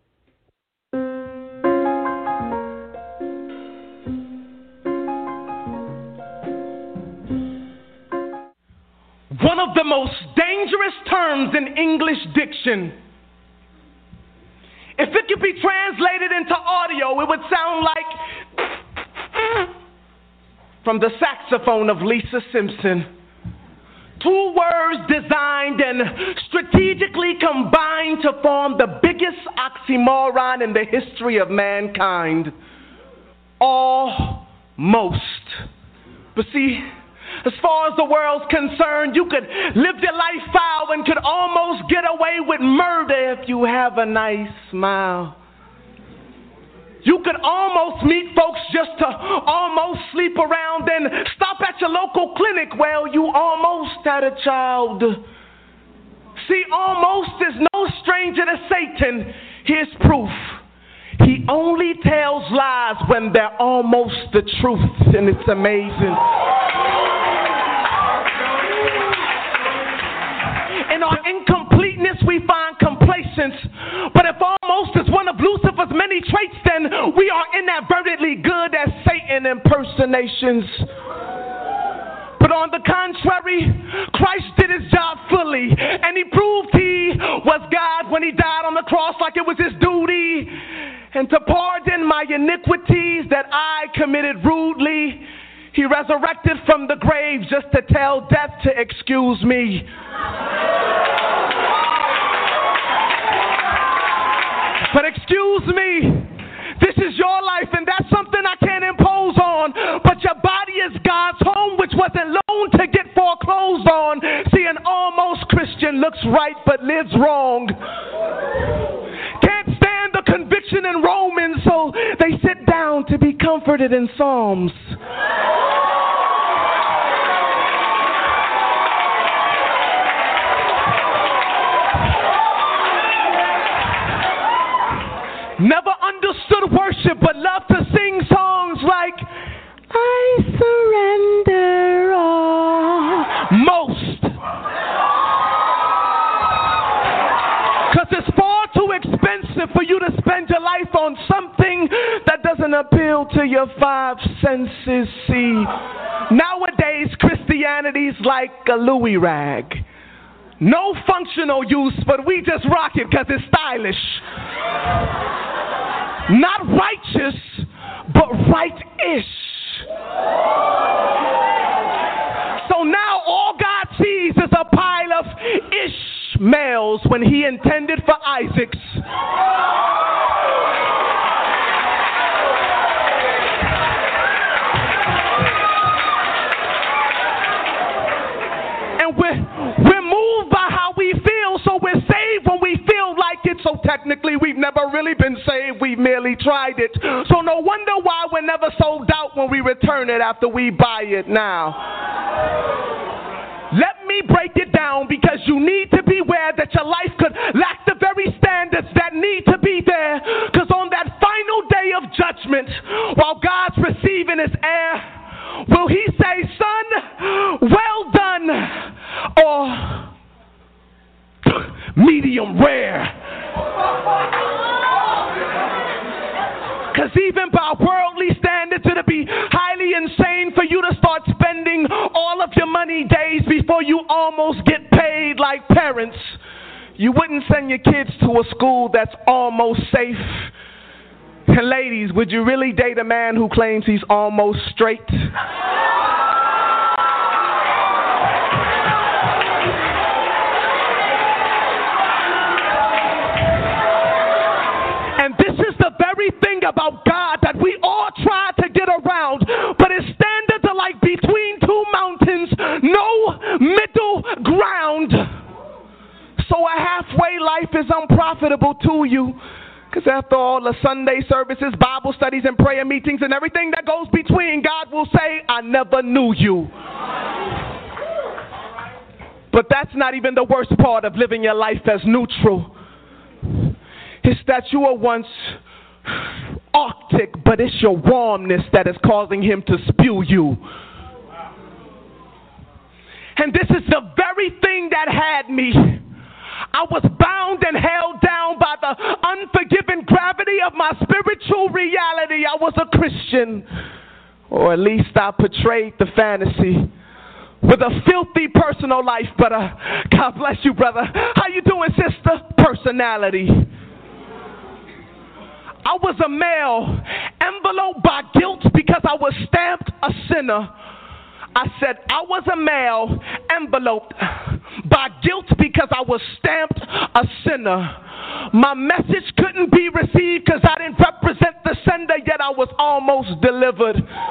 One of the most dangerous terms in English diction. If it could be translated into audio, it would sound like from the saxophone of Lisa Simpson. Two words designed and strategically combined to form the biggest oxymoron in the history of mankind. Almost. But see, as far as the world's concerned, you could live your life foul and could almost get away with murder if you have a nice smile. You could almost meet folks just to almost sleep around and stop at your local clinic. Well, you almost had a child. See, almost is no stranger to Satan. Here's proof. He only tells lies when they're almost the truth, and it's amazing. In our incompleteness, we find complacence. But if almost is one of Lucifer's many traits, then we are inadvertently good at Satan impersonations. But on the contrary, Christ did his job fully, and he proved he was God when he died on the cross like it was his duty. And to pardon my iniquities that I committed rudely, He resurrected from the grave just to tell death to excuse me. But excuse me, this is your life, and that's something I can't impose on. But your body is God's home, which wasn't loaned to get foreclosed on. See, an almost Christian looks right but lives wrong. Can't stand the conviction in Romans, so they sit down to be comforted in Psalms. Never understood worship, but love to sing songs like, I surrender all. Most. Because it's far too expensive for you to spend your life on something that doesn't appeal to your five senses. See, nowadays Christianity's like a Louis rag. No functional use, but we just rock it because it's stylish. Not righteous, but right-ish. So now all God sees is a pile of Ishmaels when he intended for Isaacs. And we're, we're moved by how we feel, so we're saved when we feel like it. So technically we've never really been saved, we've merely tried it. So no wonder why we're never sold out when we return it after we buy it now. Let me break it down, because you need to beware that your life could lack the very standards that need to be there. Because on that final day of judgment, while God's receiving his heir, will he say, son, well done, or medium rare? Because even by worldly standards, it'll be highly insane for you to start spending all of your money days before you almost get paid. Like parents, you wouldn't send your kids to a school that's almost safe. And ladies, would you really date a man who claims he's almost straight? And this is the very thing about God that we all try to get around, but his standards are like between two mountains, no middle ground. So a halfway life is unprofitable to you. Because after all the Sunday services, Bible studies, and prayer meetings, and everything that goes between, God will say, I never knew you. But that's not even the worst part of living your life as neutral. It's that you were once Arctic, but it's your warmness that is causing him to spew you. And this is the very thing that had me. I was bound and held down by the unforgiving gravity of my spiritual reality. I was a Christian, or at least I portrayed the fantasy, with a filthy personal life. But uh, God bless you, brother. How you doing, sister? Personality. I was a male, enveloped by guilt because I was stamped a sinner. I said I was a male, enveloped by guilt because I was stamped a sinner. My message couldn't be received because I didn't represent the sender, yet I was almost delivered.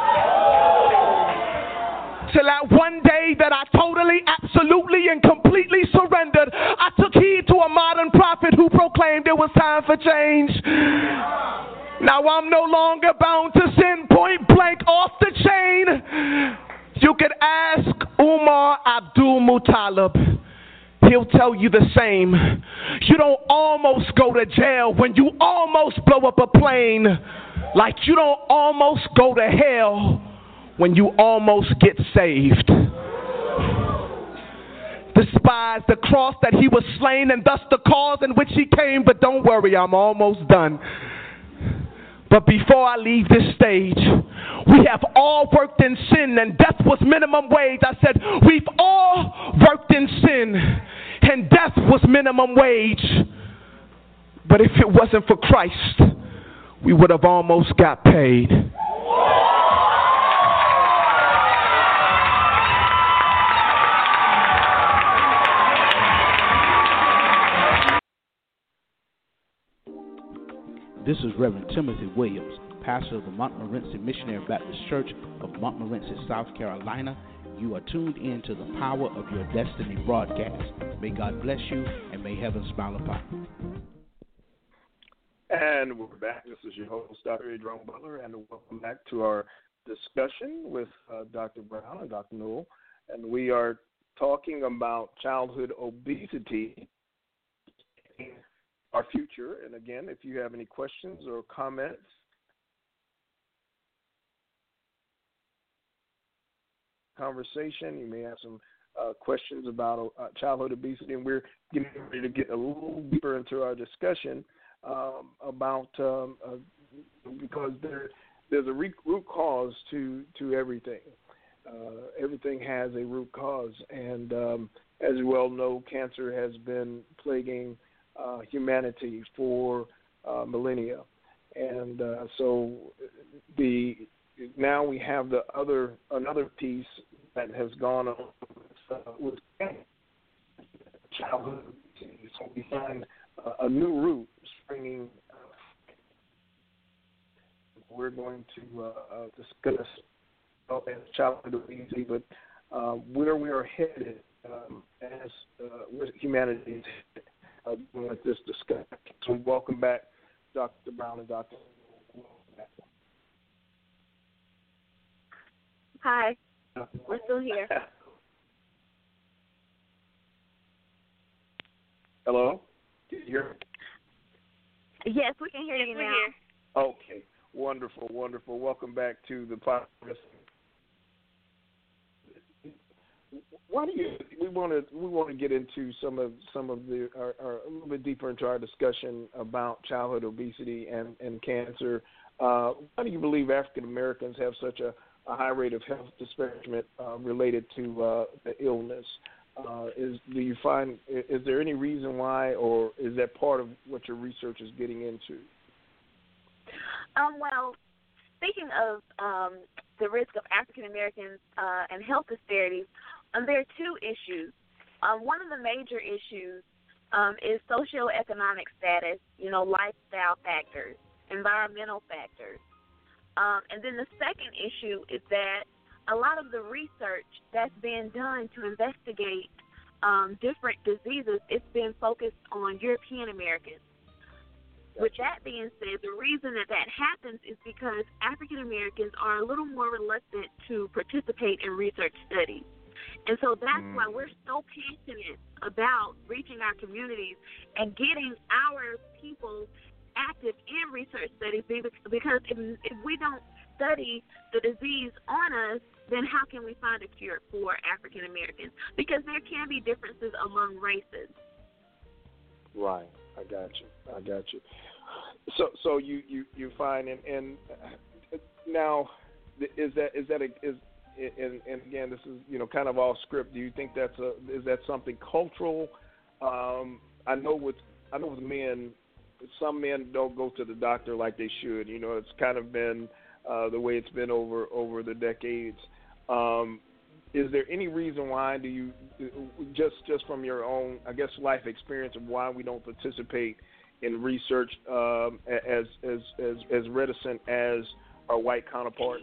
Till that one day that I totally, absolutely, and completely surrendered, I took heed to a modern prophet who proclaimed it was time for change. Now I'm no longer bound to sin, point blank off the chain. You could ask Umar Abdul Muttalib. He'll tell you the same. You don't almost go to jail when you almost blow up a plane. Like you don't almost go to hell when you almost get saved. Despise the cross that he was slain, and thus the cause in which he came. But don't worry, I'm almost done. But before I leave this stage, we have all worked in sin, and death was minimum wage. I said, we've all worked in sin, and death was minimum wage. But if it wasn't for Christ, we would have almost got paid. This is Reverend Timothy Williams, pastor of the Montmorency Missionary Baptist Church of Montmorency, South Carolina. You are tuned in to the Power of Your Destiny broadcast. May God bless you, and may heaven smile upon you. And we're back. This is your host, Doctor Adrian Butler, and welcome back to our discussion with uh, Doctor Brown and Doctor Newell. And we are talking about childhood obesity, our future. And again, if you have any questions or comments, conversation, you may have some uh, questions about uh, childhood obesity, and we're getting ready to get a little deeper into our discussion um, about um, uh, because there there's a re- root cause to to everything. Uh, everything has a root cause, and um, as you well know, cancer has been plaguing uh, humanity for uh, millennia, and uh, so the now we have the other another piece that has gone on uh, with childhood. So we find uh, a new root springing. We're going to uh, uh, discuss uh, childhood obesity, but uh, where we are headed um, as uh, where humanity is headed uh, with this discussion. So welcome back, Doctor Brown and Doctor Hi, we're still here. Hello? Can you hear me? Yes, we can hear Yes, you we're now. here. Okay, wonderful, wonderful. Welcome back to the podcast. Why do you? We want to we want to get into some of some of the our, our, a little bit deeper into our discussion about childhood obesity and and cancer. Uh, why do you believe African Americans have such a, a high rate of health disparagement uh, related to uh, the illness? Uh, is do you find is there any reason why, or is that part of what your research is getting into? Um, well, speaking of um, the risk of African Americans uh, and health disparities, um, there are two issues. Um, one of the major issues um, is socioeconomic status, you know, lifestyle factors, environmental factors. Um, and then the second issue is that a lot of the research that's being done to investigate um, different diseases, it's been focused on European Americans. With that being said, the reason that that happens is because African Americans are a little more reluctant to participate in research studies. And so that's mm. why we're so passionate about reaching our communities and getting our people active in research studies, because if, if we don't study the disease on us, then how can we find a cure for African Americans? Because there can be differences among races. Right. I got you. I got you. So, so you, you, you find and, and now is that is that a, is and, and again this is you know kind of off script. Do you think that's a is that something cultural? Um, I know with I know with men, some men don't go to the doctor like they should. You know, it's kind of been uh, the way it's been over over the decades. Um, is there any reason why do you just just from your own I guess life experience of why we don't participate in research um, as, as as as reticent as our white counterparts?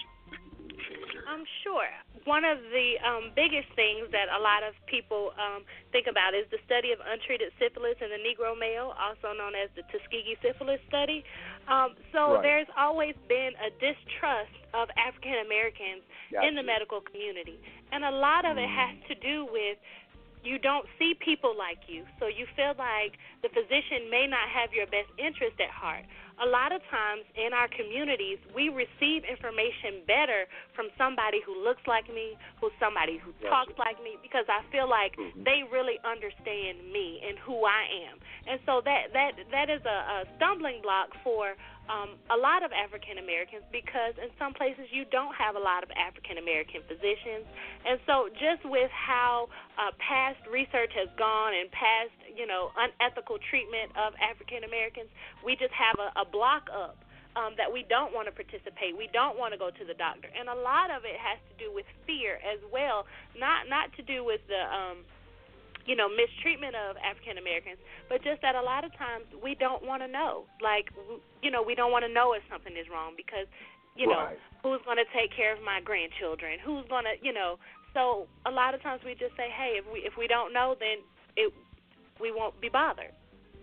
Um, sure. One of the um, biggest things that a lot of people um, think about is the study of untreated syphilis in the Negro male, also known as the Tuskegee syphilis study. Um, so right. There's always been a distrust of African Americans gotcha. in the medical community, and a lot of it has to do with you don't see people like you, so you feel like the physician may not have your best interest at heart. A lot of times in our communities, we receive information better from somebody who looks like me, who's somebody who yes. talks like me, because I feel like mm-hmm. they really understand me and who I am. And so that that that is a, a stumbling block for um, a lot of African Americans, because in some places you don't have a lot of African American physicians. And so just with how uh, past research has gone and past, you know, unethical treatment of African Americans, we just have a, a block up um, that we don't want to participate. We don't want to go to the doctor. And a lot of it has to do with fear as well, not not to do with the um, you know, mistreatment of African Americans, but just that a lot of times we don't want to know. Like, you know, we don't want to know if something is wrong because, you know, right. who's going to take care of my grandchildren? Who's going to, you know, so a lot of times we just say, hey, if we if we don't know, then it we won't be bothered.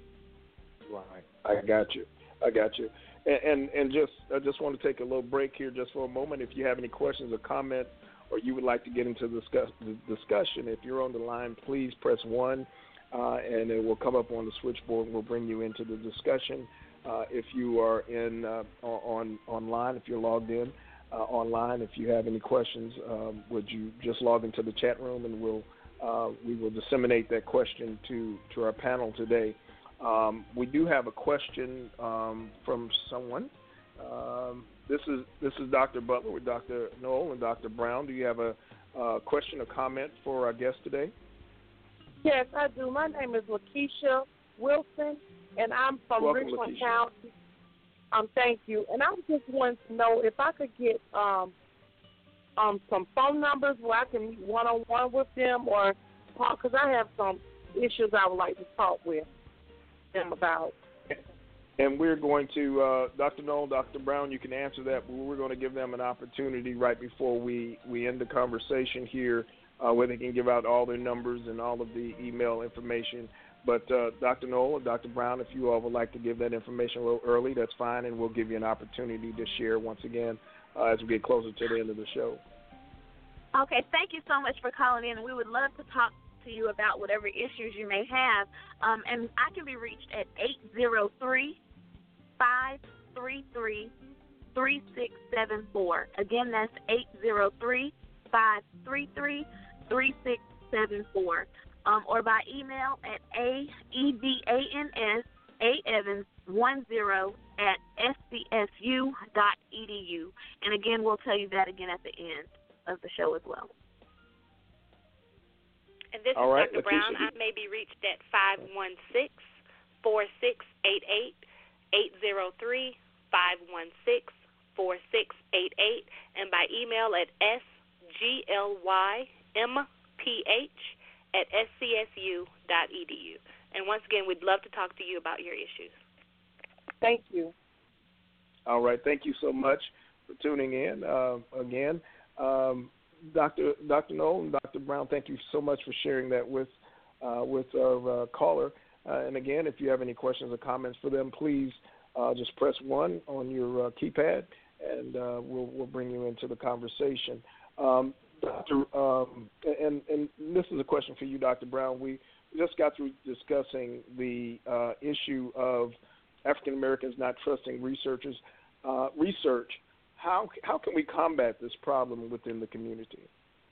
Right. I got you. I got you. And, and and just I just want to take a little break here just for a moment. If you have any questions or comments, or you would like to get into the discuss, the discussion, if you're on the line, please press one, uh, and it will come up on the switchboard, and we'll bring you into the discussion. Uh, if you are in uh, on online, if you're logged in uh, online, if you have any questions, um, would you just log into the chat room, and we'll uh, we will disseminate that question to, to our panel today. Um, we do have a question um, from someone. Um, this is this is Doctor Butler with Doctor Noel and Doctor Brown. Do you have a uh, question or comment for our guest today? Yes, I do. My name is Lakeisha Wilson, and I'm from Welcome, Richland Lakeisha. County. Um, thank you. And I just wanted to know if I could get um, um, some phone numbers where I can meet one-on-one with them, or because I have some issues I would like to talk with them about. And we're going to, uh, Doctor Noel, Doctor Brown, you can answer that, but we're going to give them an opportunity right before we, we end the conversation here uh, where they can give out all their numbers and all of the email information. But uh, Doctor Noel or Doctor Brown, if you all would like to give that information a little early, that's fine, and we'll give you an opportunity to share once again uh, as we get closer to the end of the show. Okay, thank you so much for calling in, and we would love to talk to you about whatever issues you may have. Um, and I can be reached at eight zero three, five three three, three six seven four. Again, that's eight zero three, five three three, three six seven four. Um, or by email at A E V A N S A Evans one zero at S C S U dot E D U. And again, we'll tell you that again at the end of the show as well. And this All is right, Doctor Brown. I may be reached at five one six, four six eight eight, eight zero three, five one six, four six eight eight, and by email at S G L Y M P H at S C S U dot E D U. And once again, we'd love to talk to you about your issues. Thank you. All right. Thank you so much for tuning in. Uh, again, um, Doctor Doctor Noel and Doctor Brown, thank you so much for sharing that with uh, with our uh, caller. Uh, and again, if you have any questions or comments for them, please uh, just press one on your uh, keypad, and uh, we'll we'll bring you into the conversation. Um, Doctor, um, and and this is a question for you, Doctor Brown. We just got through discussing the uh, issue of African Americans not trusting researchers. Uh, research. How how can we combat this problem within the community?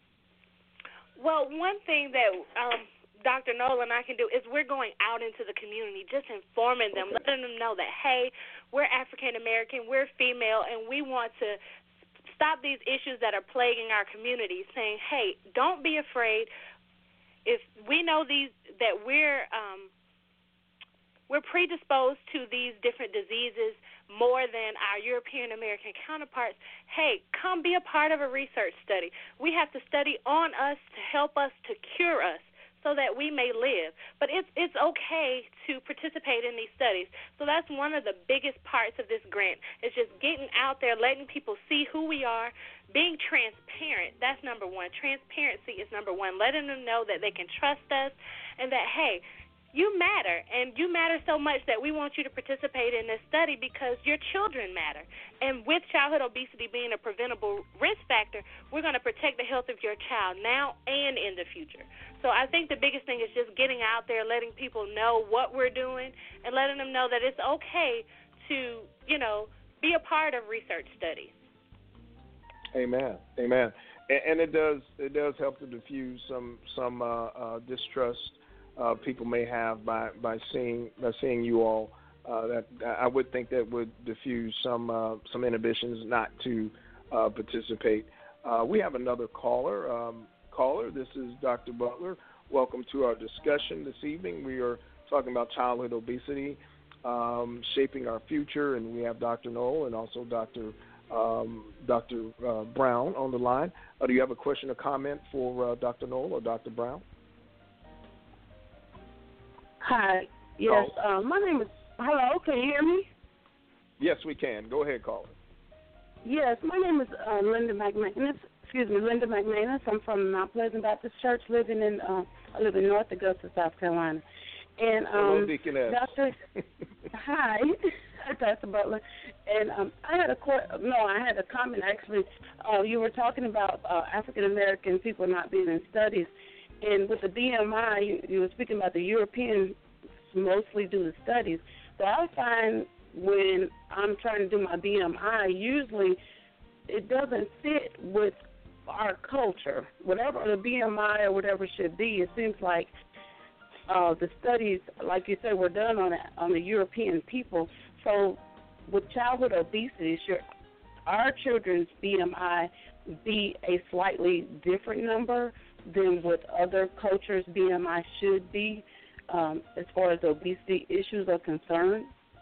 Well, one thing that um, Doctor Noel and I can do is we're going out into the community, just informing them, okay. letting them know that, hey, we're African American, we're female, and we want to stop these issues that are plaguing our community, saying, hey, don't be afraid. If we know these that we're um, we're predisposed to these different diseases more than our European American counterparts, hey, come be a part of a research study. We have to study on us to help us to cure us so that we may live. But it's it's okay to participate in these studies. So that's one of the biggest parts of this grant. It's just getting out there, letting people see who we are, being transparent. That's number one. Transparency is number one. Letting them know that they can trust us and that, hey, you matter, and you matter so much that we want you to participate in this study because your children matter. And with childhood obesity being a preventable risk factor, we're going to protect the health of your child now and in the future. So I think the biggest thing is just getting out there, letting people know what we're doing, and letting them know that it's okay to, you know, be a part of research studies. Amen. Amen. And, and it does it does help to diffuse some some uh, uh, distrust Uh, people may have by, by seeing by seeing you all. Uh, that I would think that would diffuse some uh, some inhibitions not to uh, participate. Uh, we have another caller. Um, caller, this is Doctor Butler. Welcome to our discussion this evening. We are talking about childhood obesity, um, shaping our future, and we have Doctor Noel and also Doctor um, Doctor Uh, Brown on the line. Uh, do you have a question or comment for uh, Doctor Noel or Doctor Brown? Hi. Yes. Uh, my name is. Hello. Can you hear me? Yes, we can. Go ahead, caller. Yes, my name is uh, Linda McManus. Excuse me, Linda McManus. I'm from Mount Pleasant Baptist Church, living in uh, I live in North Augusta, South Carolina. And um, hello, Deaconess. Doctor, hi, Pastor Butler. And um, I had a no, I had a comment actually. Uh, you were talking about uh, African American people not being in studies, and with the B M I, you, you were speaking about the Europeans mostly do the studies. So I find when I'm trying to do my B M I, usually it doesn't fit with our culture. Whatever the B M I or whatever should be, it seems like uh, the studies, like you said, were done on a, on the European people. So with childhood obesity, should our children's B M I be a slightly different number than what other cultures' B M I should be um, as far as obesity issues are concerned?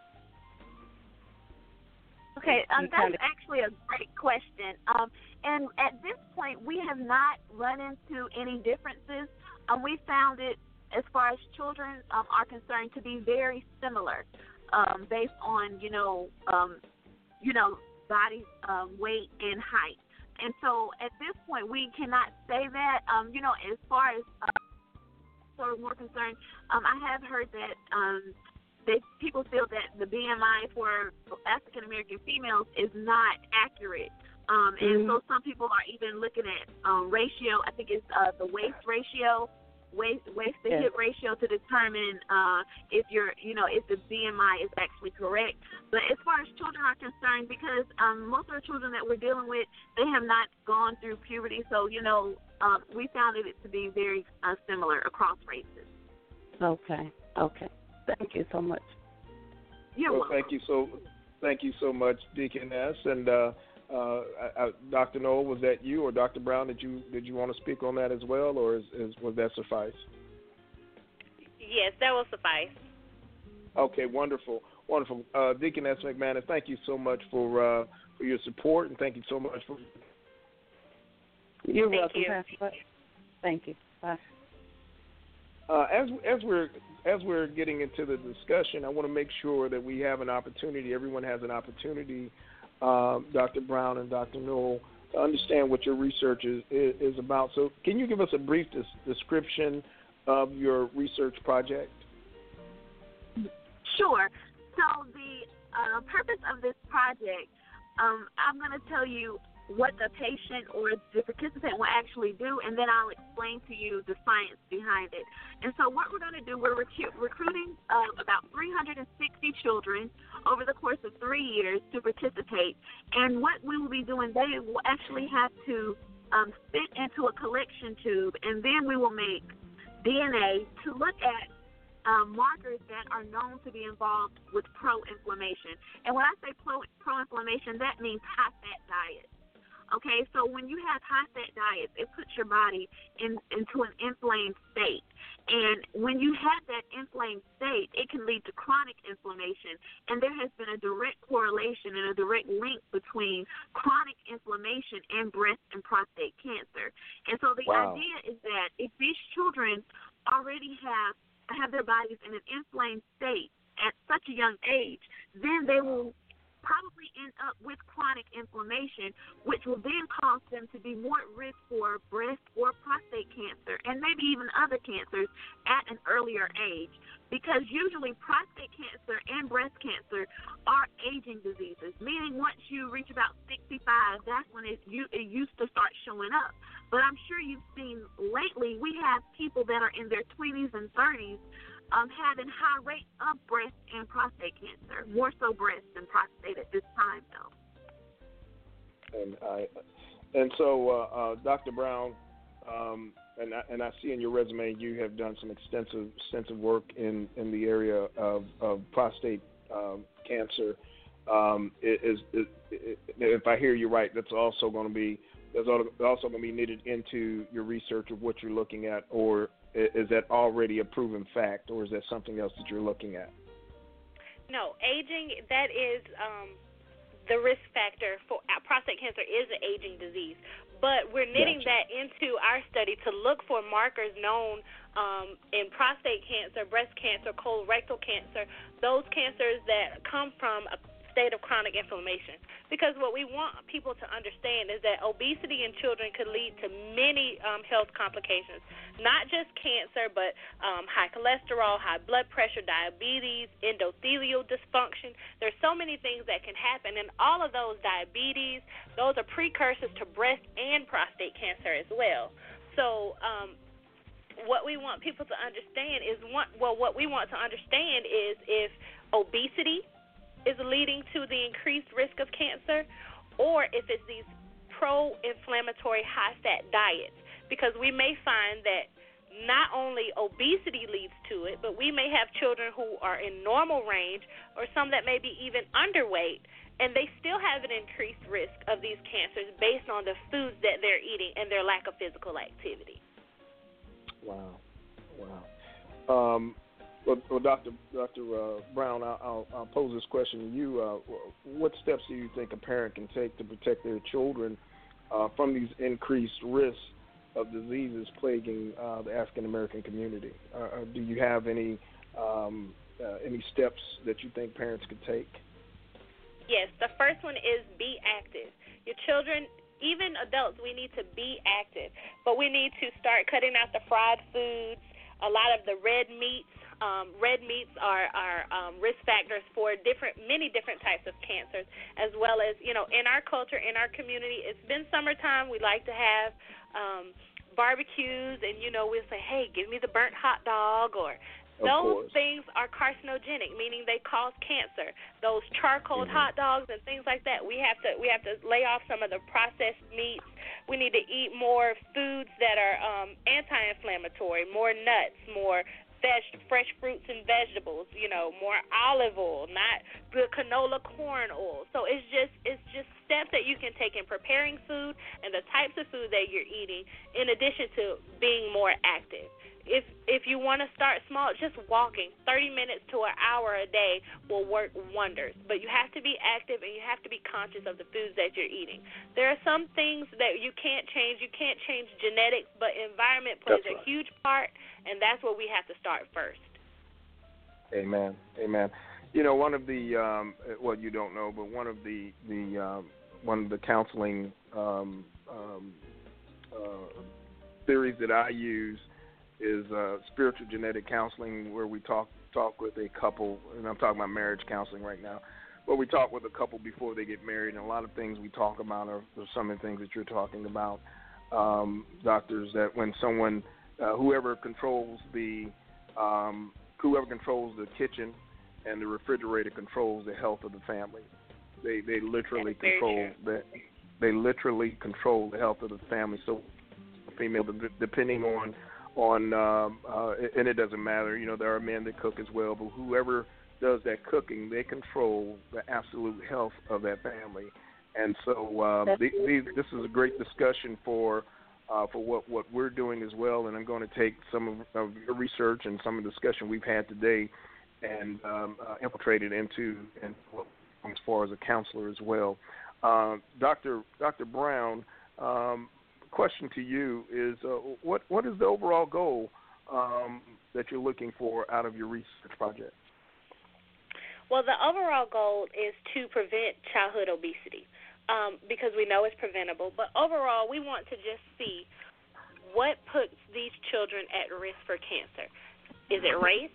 Okay, um, that's actually a great question. Um, and at this point, we have not run into any differences. Um, we found it, as far as children um, are concerned, to be very similar, um, based on you know, um, you know, body um, weight and height. And so, at this point, we cannot say that. Um, you know, as far as uh, sort of more concerned, um, I have heard that. Um, They, people feel that the B M I for African American females is not accurate, um, and mm-hmm. so some people are even looking at um, ratio. I think it's uh, the waist ratio, waist waist to yes. hip ratio to determine uh, if you're, you know, if the B M I is actually correct. But as far as children are concerned, because um, most of the children that we're dealing with, they have not gone through puberty, so you know, um, we found it to be very uh, similar across races. Okay. Okay. Thank you so much. You're well, welcome. Thank you so, thank you so much, Deaconess. And uh, uh, uh, Doctor Noel, was that you or Doctor Brown? Did you did you want to speak on that as well, or is, is was that suffice? Yes, that will suffice. Okay, wonderful, wonderful. Uh, Deaconess McManus, thank you so much for uh, for your support, and thank you so much for. You're thank welcome, you. Pastor. Thank you. Bye. Uh, as as we're as we're getting into the discussion, I want to make sure that we have an opportunity. Everyone has an opportunity, um, Doctor Brown and Doctor Noel, to understand what your research is, is is about. So, can you give us a brief des- description of your research project? Sure. So the uh, purpose of this project, um, I'm going to tell you what the patient or the participant will actually do, and then I'll explain to you the science behind it. And so what we're going to do, we're recu- recruiting uh, about three hundred sixty children over the course of three years to participate. And what we will be doing, they will actually have to um, spit into a collection tube, and then we will make D N A to look at Um, markers that are known to be involved with pro-inflammation. And when I say pro- pro-inflammation, that means high-fat diet. Okay, so when you have high-fat diets, it puts your body in, into an inflamed state. And when you have that inflamed state, it can lead to chronic inflammation. And there has been a direct correlation and a direct link between chronic inflammation and breast and prostate cancer. And so the wow. idea is that if these children already have have their bodies in an inflamed state at such a young age, then they will probably end up with chronic inflammation, which will then cause them to be more at risk for breast or prostate cancer and maybe even other cancers at an earlier age. Because usually prostate cancer and breast cancer are aging diseases, meaning once you reach about sixty-five, that's when it, you, it used to start showing up. But I'm sure you've seen lately we have people that are in their twenties and thirties um, having high rates of breast and prostate cancer, more so breast than prostate at this time, though. And I, and so, uh, uh, Doctor Brown, um, and I, and I see in your resume you have done some extensive extensive work in, in the area of, of prostate um, cancer. Um, is, is, is, if I hear you right, that's also going to be that's also going to be knitted into your research of what you're looking at, or is that already a proven fact, or is that something else that you're looking at? No, aging, that is um, the risk factor for prostate cancer is an aging disease. But we're knitting gotcha. that into our study to look for markers known um, in prostate cancer, breast cancer, colorectal cancer, those cancers that come from a state of chronic inflammation. Because what we want people to understand is that obesity in children could lead to many um, health complications, not just cancer, but um, high cholesterol, high blood pressure, diabetes, endothelial dysfunction. There's so many things that can happen, and all of those diabetes, those are precursors to breast and prostate cancer as well. So um, what we want people to understand is, one, well, what we want to understand is if obesity is leading to the increased risk of cancer, or if it's these pro-inflammatory high-fat diets, because we may find that not only obesity leads to it, but we may have children who are in normal range or some that may be even underweight, and they still have an increased risk of these cancers based on the foods that they're eating and their lack of physical activity. Wow. Wow. Um, Well, well, Doctor Doctor Uh, Brown, I'll, I'll, I'll pose this question to you. Uh, what steps do you think a parent can take to protect their children uh, from these increased risks of diseases plaguing uh, the African American community? Uh, do you have any um, uh, any steps that you think parents could take? Yes, the first one is be active. Your children, even adults, we need to be active, but we need to start cutting out the fried foods, a lot of the red meats. Um, red meats are, are um, risk factors for different, many different types of cancers, as well as, you know, in our culture, in our community, it's been summertime. We like to have um, barbecues, and, you know, we'll say, hey, give me the burnt hot dog, or those things are carcinogenic, meaning they cause cancer. Those charcoaled mm-hmm. hot dogs and things like that, we have to we have to lay off some of the processed meats. We need to eat more foods that are um, anti-inflammatory, more nuts, more Veg, fresh fruits and vegetables, you know, more olive oil, not good canola corn oil. So it's just it's just steps that you can take in preparing food and the types of food that you're eating, in addition to being more active. If if you want to start small, just walking thirty minutes to an hour a day will work wonders. But you have to be active, and you have to be conscious of the foods that you're eating. There are some things that you can't change. You can't change genetics, but environment plays That's right. a huge part, and that's where we have to start first. Amen. Amen. You know, one of the um, well, you don't know, but one of the the um, one of the counseling um, um, uh, theories that I use is uh, spiritual genetic counseling, where we talk talk with a couple, and I'm talking about marriage counseling right now, where we talk with a couple before they get married, and a lot of things we talk about are, are some of the things that you're talking about, um, doctors, that when someone, uh, whoever controls the, um, whoever controls the kitchen and the refrigerator controls the health of the family. They they literally control the, they literally control the health of the family. So, female, depending on on um, uh, and it doesn't matter, you know, there are men that cook as well, but whoever does that cooking, they control the absolute health of that family. And so uh, the, the, this is a great discussion for uh, for what, what we're doing as well, and I'm going to take some of, of your research and some of the discussion we've had today and um, uh, infiltrate it into, and as far as a counselor as well. Uh, Doctor Doctor Brown, um, question to you is, uh, what what is the overall goal um, that you're looking for out of your research project? Well, the overall goal is to prevent childhood obesity, um, because we know it's preventable. But overall, we want to just see what puts these children at risk for cancer. Is it race?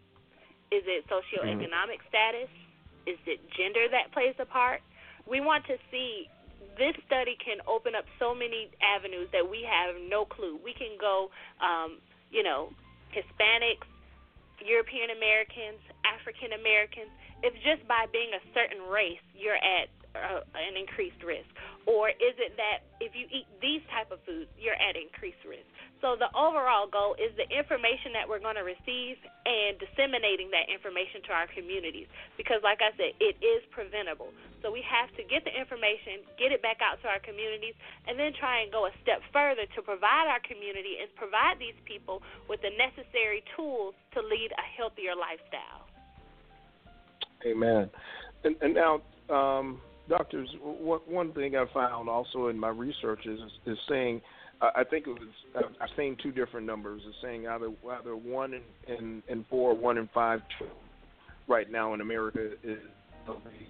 Is it socioeconomic mm-hmm. status? Is it gender that plays a part? We want to see. This study can open up so many avenues that we have no clue. We can go, um, you know, Hispanics, European Americans, African Americans. If just by being a certain race you're at uh, an increased risk, or is it that if you eat these type of foods you're at increased risk? So the overall goal is the information that we're going to receive and disseminating that information to our communities, because like I said, it is preventable. So we have to get the information, get it back out to our communities, and then try and go a step further to provide our community and provide these people with the necessary tools to lead a healthier lifestyle. Amen. And, and now, um, doctors, one, one thing I found also in my research is, is saying, uh, I think it was, uh, I've seen two different numbers. It's saying either either one in, in, in four or one in five children right now in America is obese.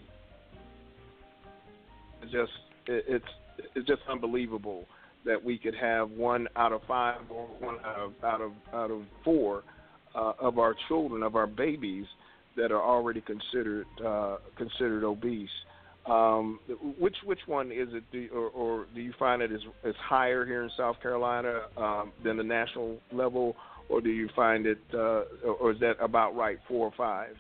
It's just, it, it's, it's just unbelievable that we could have one out of five or one out of out of, out of four uh, of our children, of our babies, that are already considered uh, considered obese. Um, which which one is it, do, or, or do you find it is, is higher here in South Carolina um, than the national level, or do you find it, uh, or is that about right, four or five?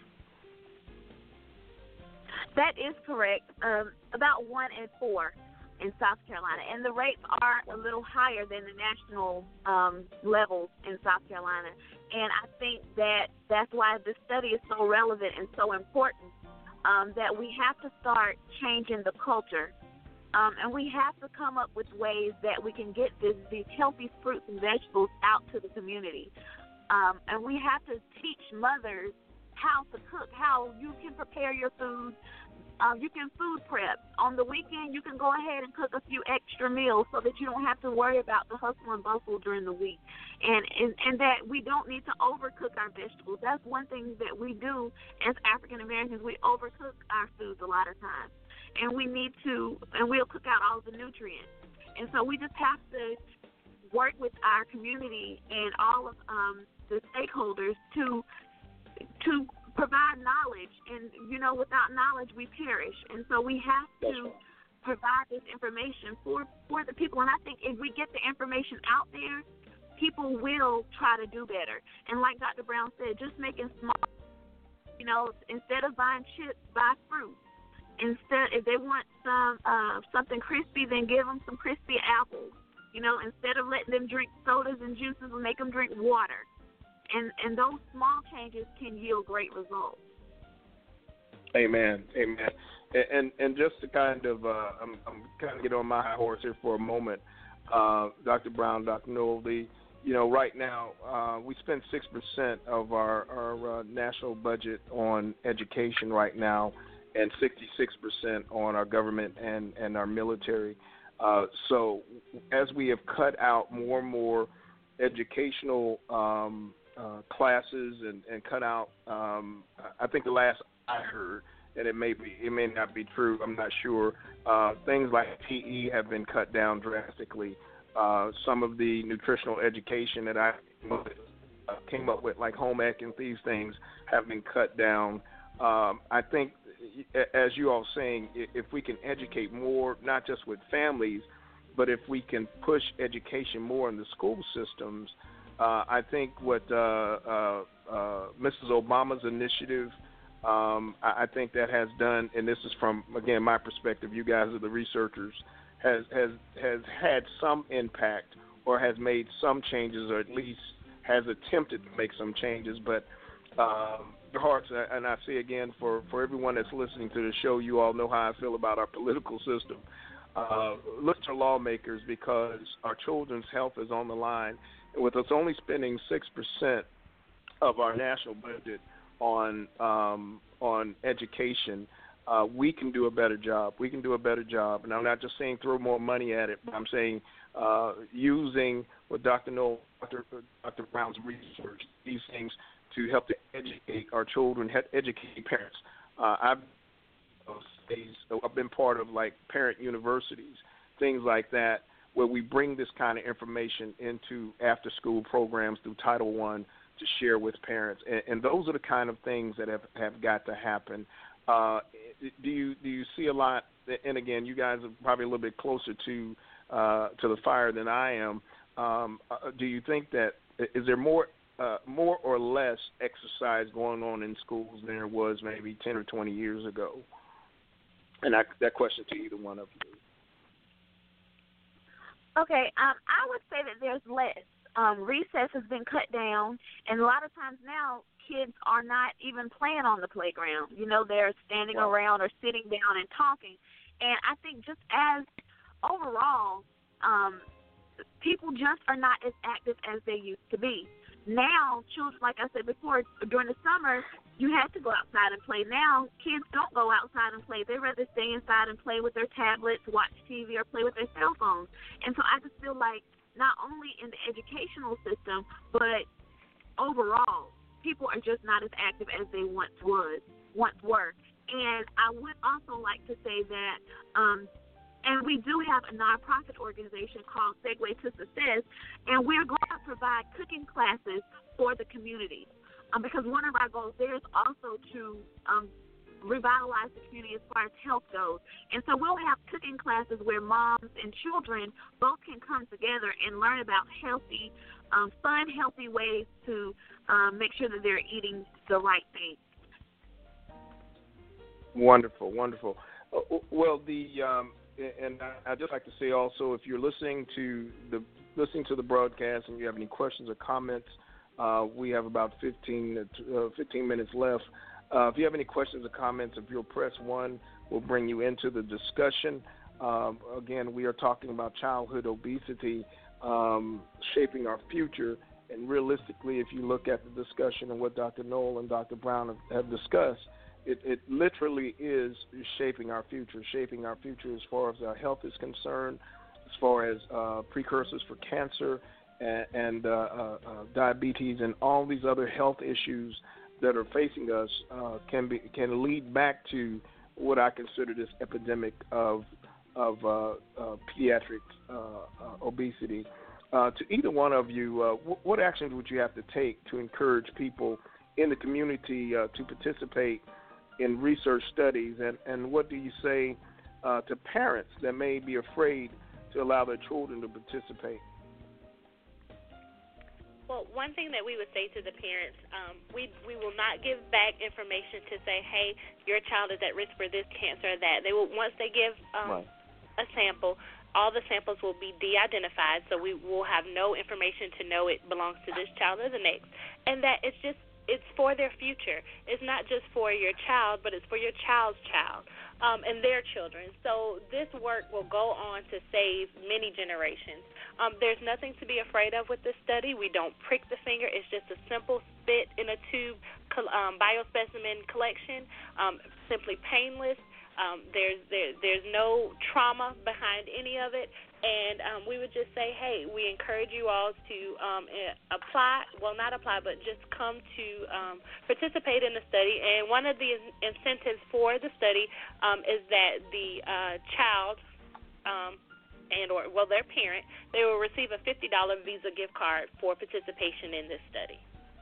That is correct. Um, about one in four in South Carolina, and the rates are a little higher than the national um, levels in South Carolina. And I think that that's why this study is so relevant and so important. Um, that we have to start changing the culture, um, and we have to come up with ways that we can get this, these healthy fruits and vegetables out to the community. Um, and we have to teach mothers how to cook, how you can prepare your food. Uh, you can food prep. On the weekend, you can go ahead and cook a few extra meals so that you don't have to worry about the hustle and bustle during the week. And, and, and that we don't need to overcook our vegetables. That's one thing that we do as African Americans. We overcook our foods a lot of times. And we need to, and we'll cook out all the nutrients. And so we just have to work with our community and all of um, the stakeholders to to provide knowledge, and, you know, without knowledge, we perish. And so we have to provide this information for, for the people. And I think if we get the information out there, people will try to do better. And like Doctor Brown said, just making small, you know, instead of buying chips, buy fruit. Instead, if they want some uh, something crispy, then give them some crispy apples. You know, instead of letting them drink sodas and juices, make them drink water. And and those small changes can yield great results. Amen. Amen. And and, and just to kind of, uh, I'm, I'm kind of get on my high horse here for a moment, uh, Doctor Brown, Doctor Noel, the, you know, right now uh, we spend six percent of our, our uh, national budget on education right now, and sixty-six percent on our government and, and our military. Uh, so as we have cut out more and more educational um Uh, classes and, and cut out. Um, I think the last I heard, and it may be, it may not be true. I'm not sure. Uh, things like P E have been cut down drastically. Uh, some of the nutritional education that I uh, came up with, like home ec and these things, have been cut down. Um, I think, as you all saying, if we can educate more, not just with families, but if we can push education more in the school systems. Uh, I think what uh, uh, uh, Missus Obama's initiative, um, I, I think that has done, and this is from, again, my perspective, you guys are the researchers, has, has, has had some impact or has made some changes, or at least has attempted to make some changes. But um, the hearts, and I say again, for, for everyone that's listening to the show, you all know how I feel about our political system. Uh, look to lawmakers, because our children's health is on the line. With us only spending six percent of our national budget on um, on education, uh, we can do a better job. We can do a better job. And I'm not just saying throw more money at it, but I'm saying uh, using what Doctor Noel, Doctor Doctor Brown's research, these things to help to educate our children, educate parents. Uh, I've, I've been part of, like, parent universities, things like that, where we bring this kind of information into after-school programs through Title One to share with parents. And, and those are the kind of things that have, have got to happen. Uh, do you do you see a lot, and again, you guys are probably a little bit closer to uh, to the fire than I am. Um, uh, do you think that, is there more uh, more or less exercise going on in schools than there was maybe ten or twenty years ago? And I, that question to either one of you. Okay, um, I would say that there's less. Um, recess has been cut down, and a lot of times now kids are not even playing on the playground. You know, they're standing wow. around or sitting down and talking. And I think just as overall, um, people just are not as active as they used to be. now, children, like I said before, during the summer, you had to go outside and play. Now, kids don't go outside and play. They rather stay inside and play with their tablets, watch T V, or play with their cell phones. And so I just feel like not only in the educational system, but overall, people are just not as active as they once was, once were. And I would also like to say that, um, and we do have a nonprofit organization called Segue to Success, and we're going to provide cooking classes for the community. Um, because one of our goals there is also to um, revitalize the community as far as health goes. And so we'll have cooking classes where moms and children both can come together and learn about healthy, um, fun, healthy ways to um, make sure that they're eating the right thing. Wonderful, wonderful. Uh, well, the um, and I'd just like to say also, if you're listening to the listening to the broadcast and you have any questions or comments, uh, we have about fifteen, uh, fifteen minutes left. Uh, if you have any questions or comments, if you'll press one, we'll bring you into the discussion. Um, again, we are talking about childhood obesity um, shaping our future. And realistically, if you look at the discussion and what Doctor Knoll and Doctor Brown have, have discussed, It, it literally is shaping our future, shaping our future as far as our health is concerned, as far as uh, precursors for cancer and, and uh, uh, uh, diabetes and all these other health issues that are facing us uh, can be can lead back to what I consider this epidemic of of uh, uh, pediatric uh, uh, obesity. Uh, to either one of you, uh, w- what actions would you have to take to encourage people in the community uh, to participate in research studies, and, and what do you say uh, to parents that may be afraid to allow their children to participate? Well, one thing that we would say to the parents, um, we we will not give back information to say, hey, your child is at risk for this cancer or that. They will, once they give um, right. a sample, all the samples will be de-identified, so we will have no information to know it belongs to this child or the next, and that it's just it's for their future. It's not just for your child, but it's for your child's child um, and their children. So this work will go on to save many generations. Um, there's nothing to be afraid of with this study. We don't prick the finger. It's just a simple spit in a tube um, biospecimen collection, um, simply painless. Um, there's there, there's no trauma behind any of it, and um, we would just say, hey, we encourage you all to um, apply, well, not apply, but just come to um, participate in the study. And one of the incentives for the study um, is that the uh, child um, and or, well, their parent, they will receive a fifty dollars Visa gift card for participation in this study.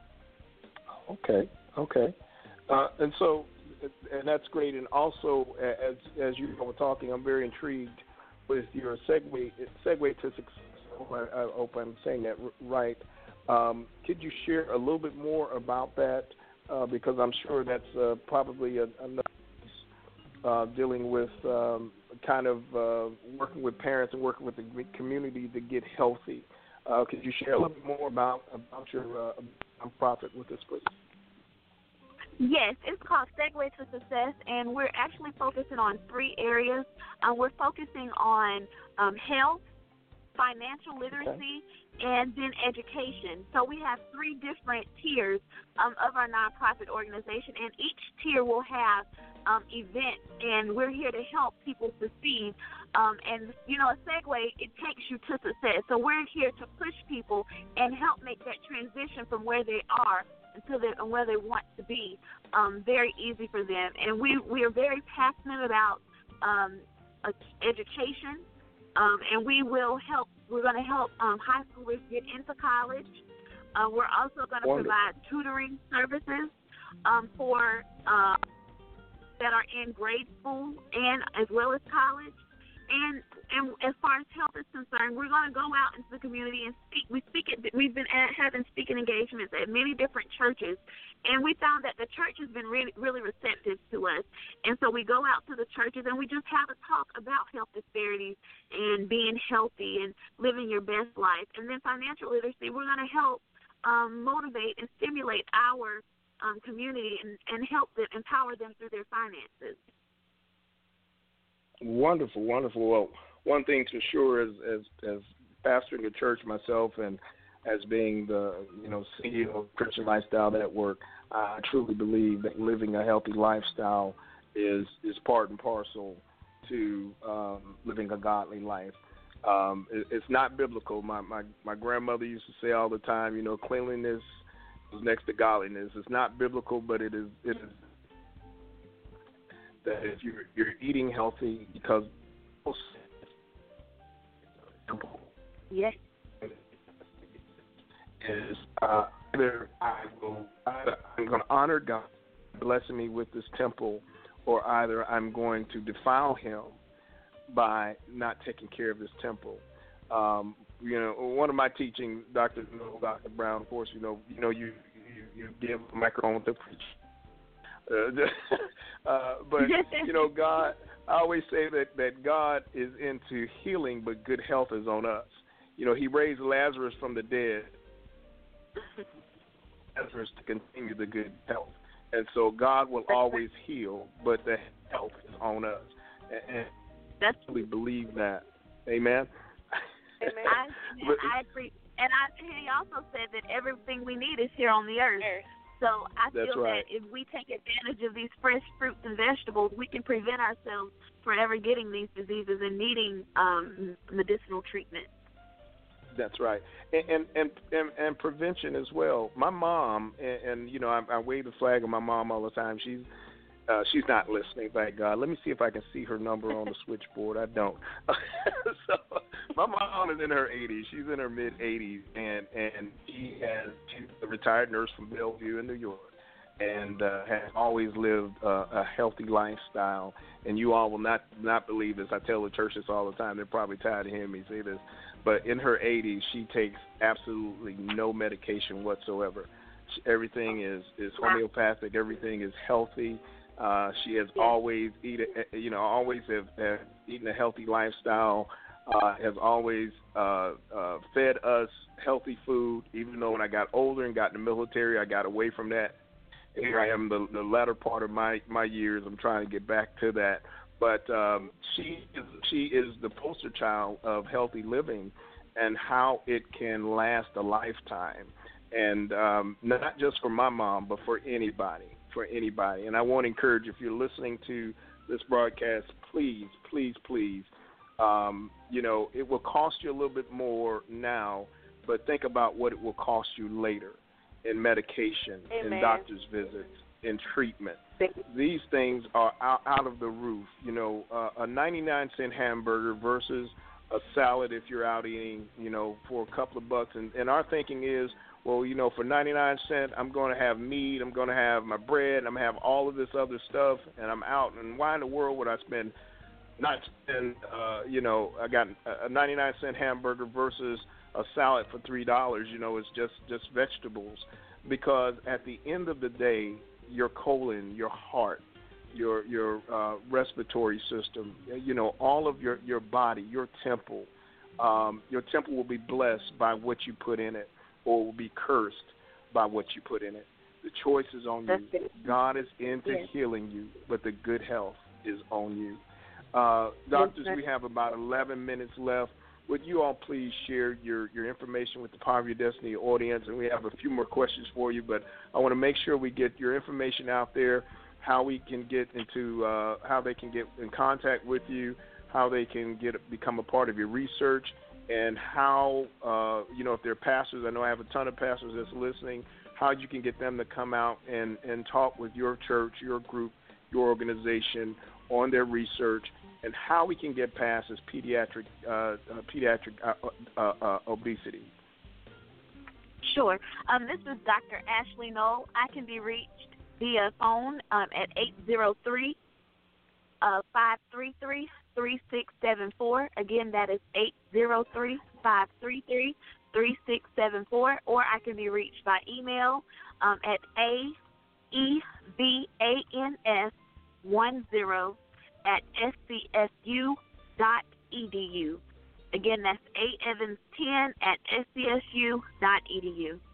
Okay, okay. Uh, and so, and that's great. And also, as as you were talking, I'm very intrigued with your segue segue to success. I hope I'm saying that right. Um, could you share a little bit more about that? Uh, because I'm sure that's uh, probably a, another uh, dealing with um, kind of uh, working with parents and working with the community to get healthy. Uh, could you share a little bit more about about your uh, nonprofit with us, please? Yes, it's called Segue to Success, and we're actually focusing on three areas. Um, we're focusing on um, health, financial literacy, okay. and then education. So we have three different tiers um, of our nonprofit organization, and each tier will have um, events, and we're here to help people succeed. Um, and, you know, a segue, it takes you to success. So we're here to push people and help make that transition from where they are to the, where they want to be um, very easy for them. And we, we are very passionate about um, education, um, and we will help, we're going to help um, high schoolers get into college. Uh, we're also going to provide tutoring services um, for uh, that are in grade school and as well as college. And and as far as health is concerned, we're going to go out into the community and speak. We speak at, we've been at, having speaking engagements at many different churches, and we found that the church has been really, really receptive to us. And so we go out to the churches and we just have a talk about health disparities and being healthy and living your best life. And then financial literacy, we're going to help um, motivate and stimulate our um, community and, and help them, empower them through their finances. Wonderful, wonderful. Well, one thing for sure is, as as pastoring a church myself, and as being the, you know, C E O of Christian Lifestyle Network, I truly believe that living a healthy lifestyle is is part and parcel to um, living a godly life. Um, it, it's not biblical. My, my my grandmother used to say all the time, you know, cleanliness is next to godliness. It's not biblical, but it is it is that if you're you're eating healthy, because yes, is uh, either I will either I'm going to honor God blessing me with this temple, or either I'm going to defile Him by not taking care of this temple. Um, you know, one of my teachings, Doctor No, Doctor Brown, of course, you know, you know, you you, you give a microphone to preach. Uh, uh, but you know, God, I always say that that God is into healing, but good health is on us. You know, He raised Lazarus from the dead, Lazarus to continue the good health, and so God will always heal, but the health is on us. And, and That's I really believe that. Amen. Amen. I, but, I agree. And I, he also said that everything we need is here on the earth. So I feel right. that if we take advantage of these fresh fruits and vegetables, we can prevent ourselves from ever getting these diseases and needing um, medicinal treatment. That's right, and and, and and and prevention as well. My mom, and, and you know, I, I wave the flag of my mom all the time. She's uh, she's not listening, thank God. Let me see if I can see her number on the switchboard. I don't. So my mom is in her eighties. She's in her mid eighties, and and she has she's a retired nurse from Bellevue in New York, and uh, has always lived uh, a healthy lifestyle. And you all will not not believe this. I tell the church this all the time. They're probably tired of hearing me say this. But in her eighties, she takes absolutely no medication whatsoever. She, everything is, is homeopathic. Everything is healthy. Uh, she has always eat, you know, always have, have eaten a healthy lifestyle. Uh, has always uh, uh, fed us healthy food. Even though when I got older and got in the military, I got away from that. Here I am, the, the latter part of my, my years. I'm trying to get back to that. But um, she is, she is the poster child of healthy living and how it can last a lifetime. And um, not just for my mom, but for anybody, for anybody. And I want to encourage, if you're listening to this broadcast, please, please, please, um, you know, it will cost you a little bit more now, but think about what it will cost you later in medication, Amen. in doctor's visits, in treatment. These things are out, out of the roof. You know, uh, a ninety-nine cent hamburger versus a salad if you're out eating, you know, for a couple of bucks. And, and our thinking is, well, you know, for ninety-nine cents, I'm going to have meat, I'm going to have my bread, I'm going to have all of this other stuff, and I'm out. And why in the world would I spend, not spend, uh, you know, I got a ninety-nine cent hamburger versus a salad for three dollars, you know, it's just, just vegetables. Because at the end of the day, your colon, your heart, your your uh, respiratory system, you know, all of your, your body, your temple, um, your temple will be blessed by what you put in it, or will be cursed by what you put in it. The choice is on you. God is into yes. healing you, but the good health is on you. Uh, doctors, yes, we have about eleven minutes left. Would you all please share your, your information with the Power of Your Destiny audience? And we have a few more questions for you, but I want to make sure we get your information out there, how we can get into, uh, how they can get in contact with you, how they can get become a part of your research, and how, uh, you know, if they're pastors, I know I have a ton of pastors that's listening, how you can get them to come out and, and talk with your church, your group, your organization on their research, and how we can get past this pediatric uh, uh, pediatric uh, uh, uh, obesity. Sure. Um, this is Doctor Ashley Knoll. I can be reached via phone um, at eight zero three, five three three, three six seven four. Again, that is eight zero three, five three three, three six seven four. Or I can be reached by email um, at A E V A N S one zero at S C S U dot E D U. Again, that's A Evans ten at S C S U dot E D U.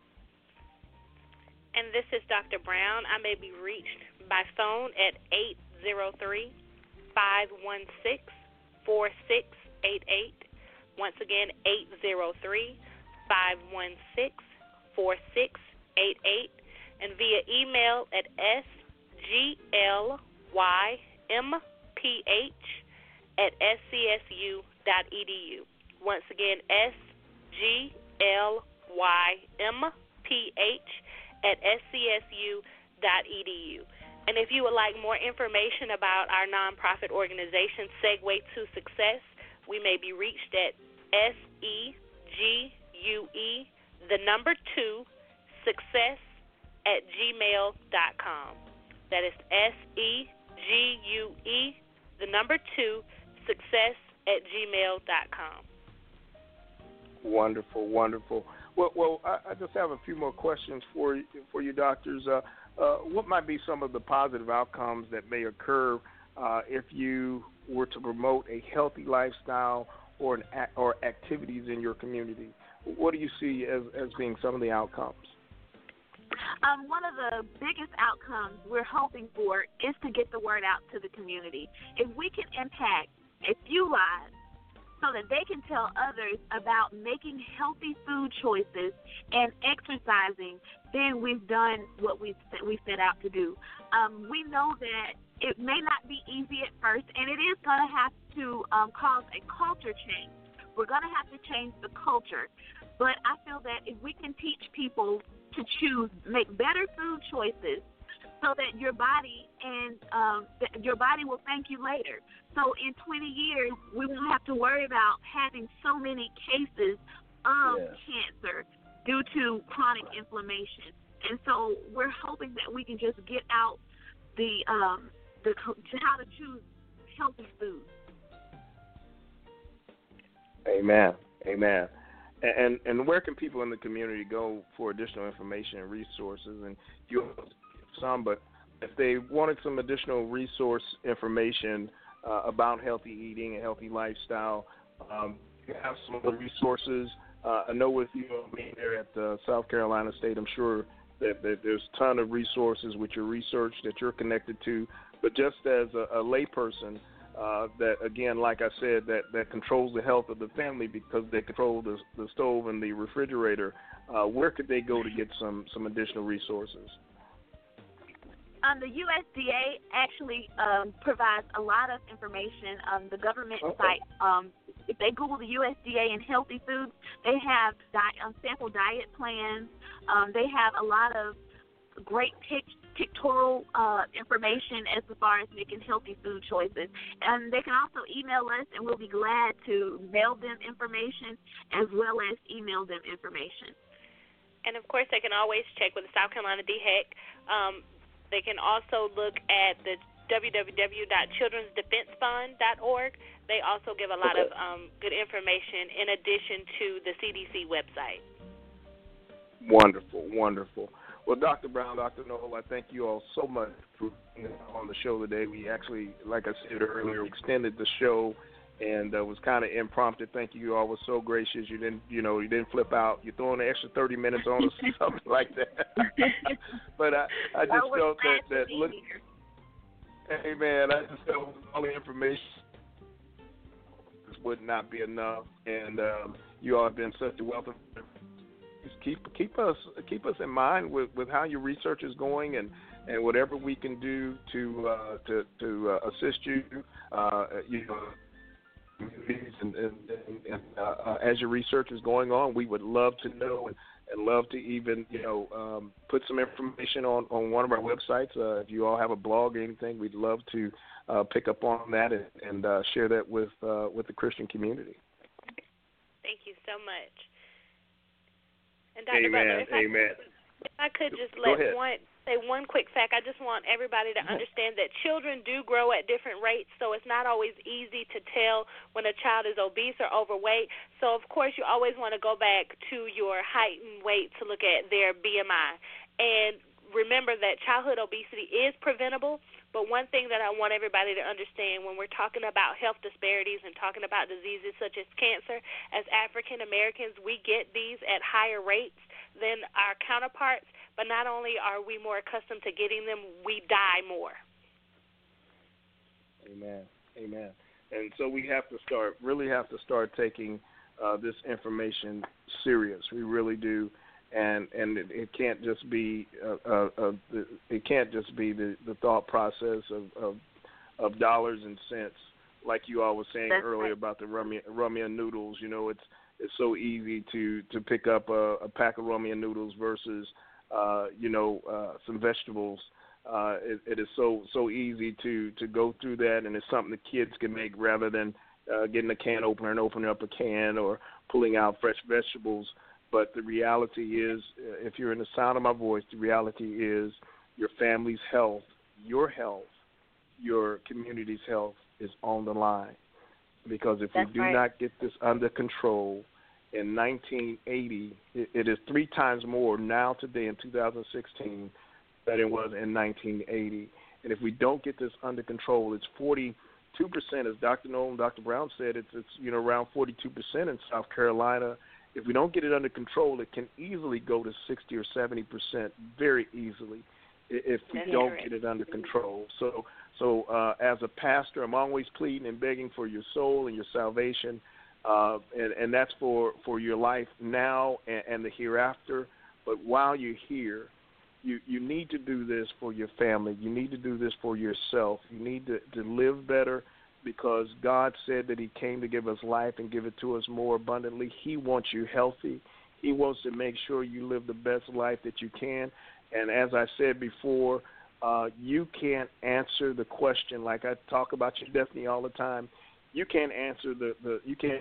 And this is Doctor Brown. I may be reached by phone at eight zero three, five one six, four six eight eight. Once again, eight zero three, five one six, four six eight eight and via email at s g l y m p h at s c s u dot e d u. Once again, S G L Y M P H at S C S U dot E D U. And if you would like more information about our nonprofit organization, Segue to Success, we may be reached at S E G U E, the number two, success at gmail dot com. That is S E G U E, the number two, success at gmail dot com. Wonderful, wonderful. Well, well, I, I just have a few more questions for you, for you doctors. Uh, uh, what might be some of the positive outcomes that may occur uh, if you were to promote a healthy lifestyle or an or activities in your community? What do you see as, as being some of the outcomes? Um, one of the biggest outcomes we're hoping for is to get the word out to the community. If we can impact a few lives so that they can tell others about making healthy food choices and exercising, then we've done what we we set out to do. Um, we know that it may not be easy at first, and it is going to have to um, cause a culture change. We're going to have to change the culture. But I feel that if we can teach people to choose, make better food choices, so that your body and um, th- your body will thank you later. So in twenty years, we won't have to worry about having so many cases of yeah. cancer due to chronic inflammation. And so we're hoping that we can just get out the um, the how to choose healthy food. Amen. Amen. And and where can people in the community go for additional information and resources? And you some, but if they wanted some additional resource information uh, about healthy eating and healthy lifestyle, um, you have some other resources. Uh, I know with you being there at uh, South Carolina State, I'm sure that, that there's a ton of resources with your research that you're connected to. But just as a, a layperson, uh, that again, like I said, that, that controls the health of the family because they control the, the stove and the refrigerator, uh, where could they go to get some, some additional resources? Um, the U S D A actually um, provides a lot of information. Um, the government okay. site, um, if they Google the U S D A and healthy foods, they have di- um, sample diet plans. Um, they have a lot of great pic- pictorial uh, information as far as making healthy food choices. And they can also email us, and we'll be glad to mail them information as well as email them information. And, of course, they can always check with the South Carolina D H E C. Um, They can also look at the w w w dot children's defense fund dot org. They also give a lot okay. of um, good information in addition to the C D C website. Wonderful, wonderful. Well, Doctor Brown, Doctor Noel, I thank you all so much for being on the show today. We actually, like I said earlier, extended the show and uh, was kind of impromptu. Thank you. You all were so gracious. You didn't, you know, you didn't flip out. You threw an extra thirty minutes on us or something like that. But I, I just I felt that, that be look, here. hey man, I just felt all the information would not be enough, and um, you all have been such a wealth of. Just keep keep us keep us in mind with, with how your research is going, and, and whatever we can do to uh, to to uh, assist you, uh, you know. And, and, and uh, as your research is going on, we would love to know and, and love to even, you know, um, put some information on, on one of our websites. Uh, if you all have a blog or anything, we'd love to uh, pick up on that and, and uh, share that with uh, with the Christian community. Thank you so much. And Doctor Amen. Butler, if Amen. I, if I could just Go let ahead. one say one quick fact. I just want everybody to understand that children do grow at different rates, so it's not always easy to tell when a child is obese or overweight. So, of course, you always want to go back to your height and weight to look at their B M I. And remember that childhood obesity is preventable, but one thing that I want everybody to understand when we're talking about health disparities and talking about diseases such as cancer, as African Americans, we get these at higher rates than our counterparts, but not only are we more accustomed to getting them, we die more. Amen. Amen. And so we have to start, really have to start taking uh, this information serious. We really do, and and it, it can't just be uh, uh, uh, the, it can't just be the, the thought process of, of of dollars and cents, like you all were saying That's earlier right. about the ramen, ramen noodles. You know, it's it's so easy to, to pick up a, a pack of ramen noodles versus uh, you know uh, some vegetables. Uh, it, it is so so easy to, to go through that, and it's something the kids can make rather than uh, getting a can opener and opening up a can or pulling out fresh vegetables. But the reality is, if you're in the sound of my voice, the reality is your family's health, your health, your community's health is on the line. Because if That's we do right. not get this under control, in nineteen eighty, it, it is three times more now today in two thousand sixteen than it was in nineteen eighty. And if we don't get this under control, it's forty-two percent, as Doctor Noel and Doctor Brown said, it's, it's you know around forty-two percent in South Carolina. If we don't get it under control, it can easily go to sixty or seventy percent very easily if we That's don't correct. get it under control. So, so uh, as a pastor, I'm always pleading and begging for your soul and your salvation, uh, and, and that's for, for your life now and, and the hereafter. But while you're here, you, you need to do this for your family. You need to do this for yourself. You need to, to live better, because God said that he came to give us life and give it to us more abundantly. He wants you healthy. He wants to make sure you live the best life that you can. And as I said before, uh, you can't answer the question, like I talk about your destiny all the time. You can't answer the, the you can't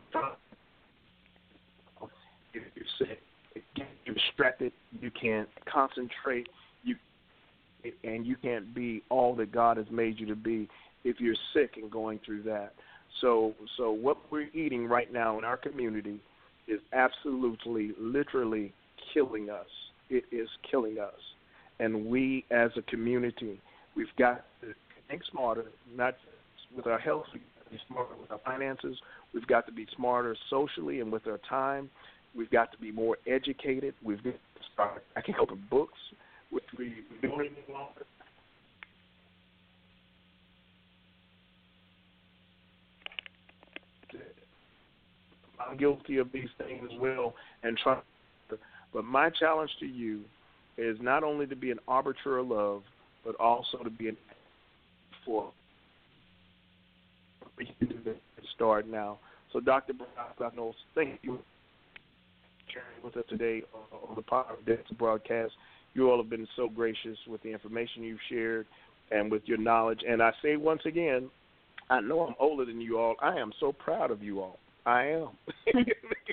if you're sick, you're distracted, you can't concentrate, you and you can't be all that God has made you to be if you're sick and going through that. So so what we're eating right now in our community is absolutely, literally killing us. It is killing us. And we as a community, we've got to think smarter, not just with our health, we've got to be smarter with our finances. We've got to be smarter socially and with our time. We've got to be more educated. We've got to start backing open books, which we don't any longer. I'm guilty of these things as well, and try. But my challenge to you is not only to be an arbiter of love, but also to be an for. We can do this start now. So, Doctor Brown, Doctor Knowles, thank you for sharing with us today on the Power of Dance broadcast. You all have been so gracious with the information you've shared and with your knowledge. And I say once again, I know I'm older than you all. I am so proud of you all. I am. Thank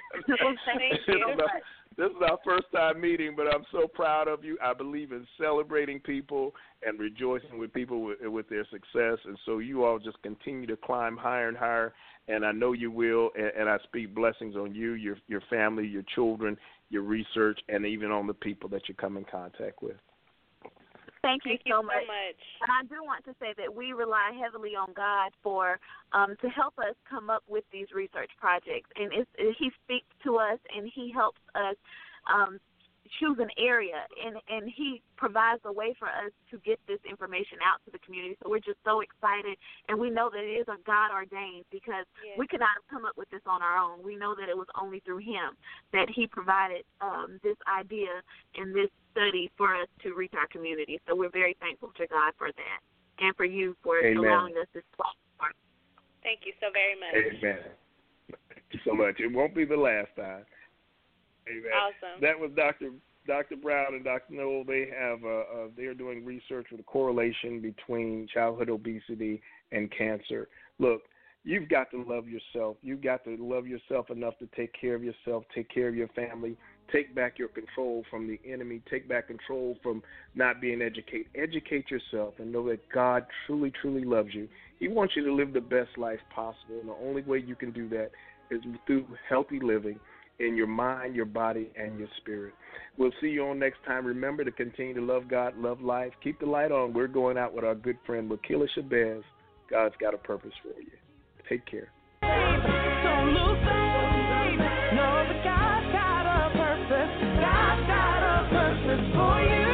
you. This is our first time meeting, but I'm so proud of you. I believe in celebrating people and rejoicing with people with, with their success. And so you all just continue to climb higher and higher, and I know you will. And, and I speak blessings on you, your your family, your children, your research, and even on the people that you come in contact with. Thank you, Thank you so, so much. much. And I do want to say that we rely heavily on God for um, to help us come up with these research projects. And it's, he speaks to us, and he helps us um, choose an area, and, and he provides a way for us to get this information out to the community. So we're just so excited, and we know that it is a God-ordained, because yes. we could not have come up with this on our own. We know that it was only through him that he provided um, this idea and this study for us to reach our community. So we're very thankful to God for that, and for you for Amen. allowing us this platform. Thank you so very much. Amen. Thank you so much. It won't be the last time. Amen. Awesome. That was Doctor Doctor Brown and Doctor Noel. They have uh, uh, they are doing research with a correlation between childhood obesity and cancer. Look, you've got to love yourself. You've got to love yourself enough to take care of yourself, take care of your family, take back your control from the enemy, take back control from not being educated. Educate yourself and know that God truly, truly loves you. He wants you to live the best life possible, and the only way you can do that is through healthy living in your mind, your body, and your spirit. We'll see you on next time. Remember to continue to love God, love life. Keep the light on. We're going out with our good friend, Wakila Shabazz. God's got a purpose for you. Take care. Don't lose faith. Know that God's got a purpose. God's got a purpose for you.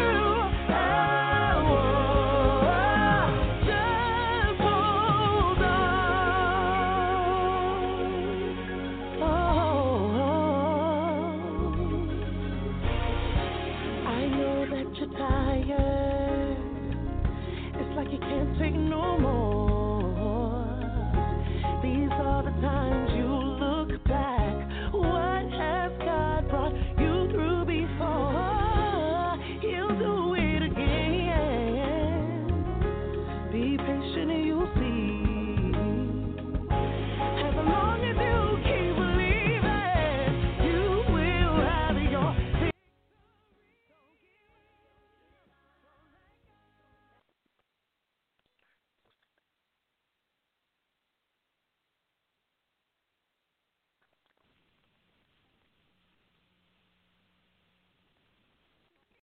Oh, oh, just hold on. Oh. you're tired. It's like you can't take no more.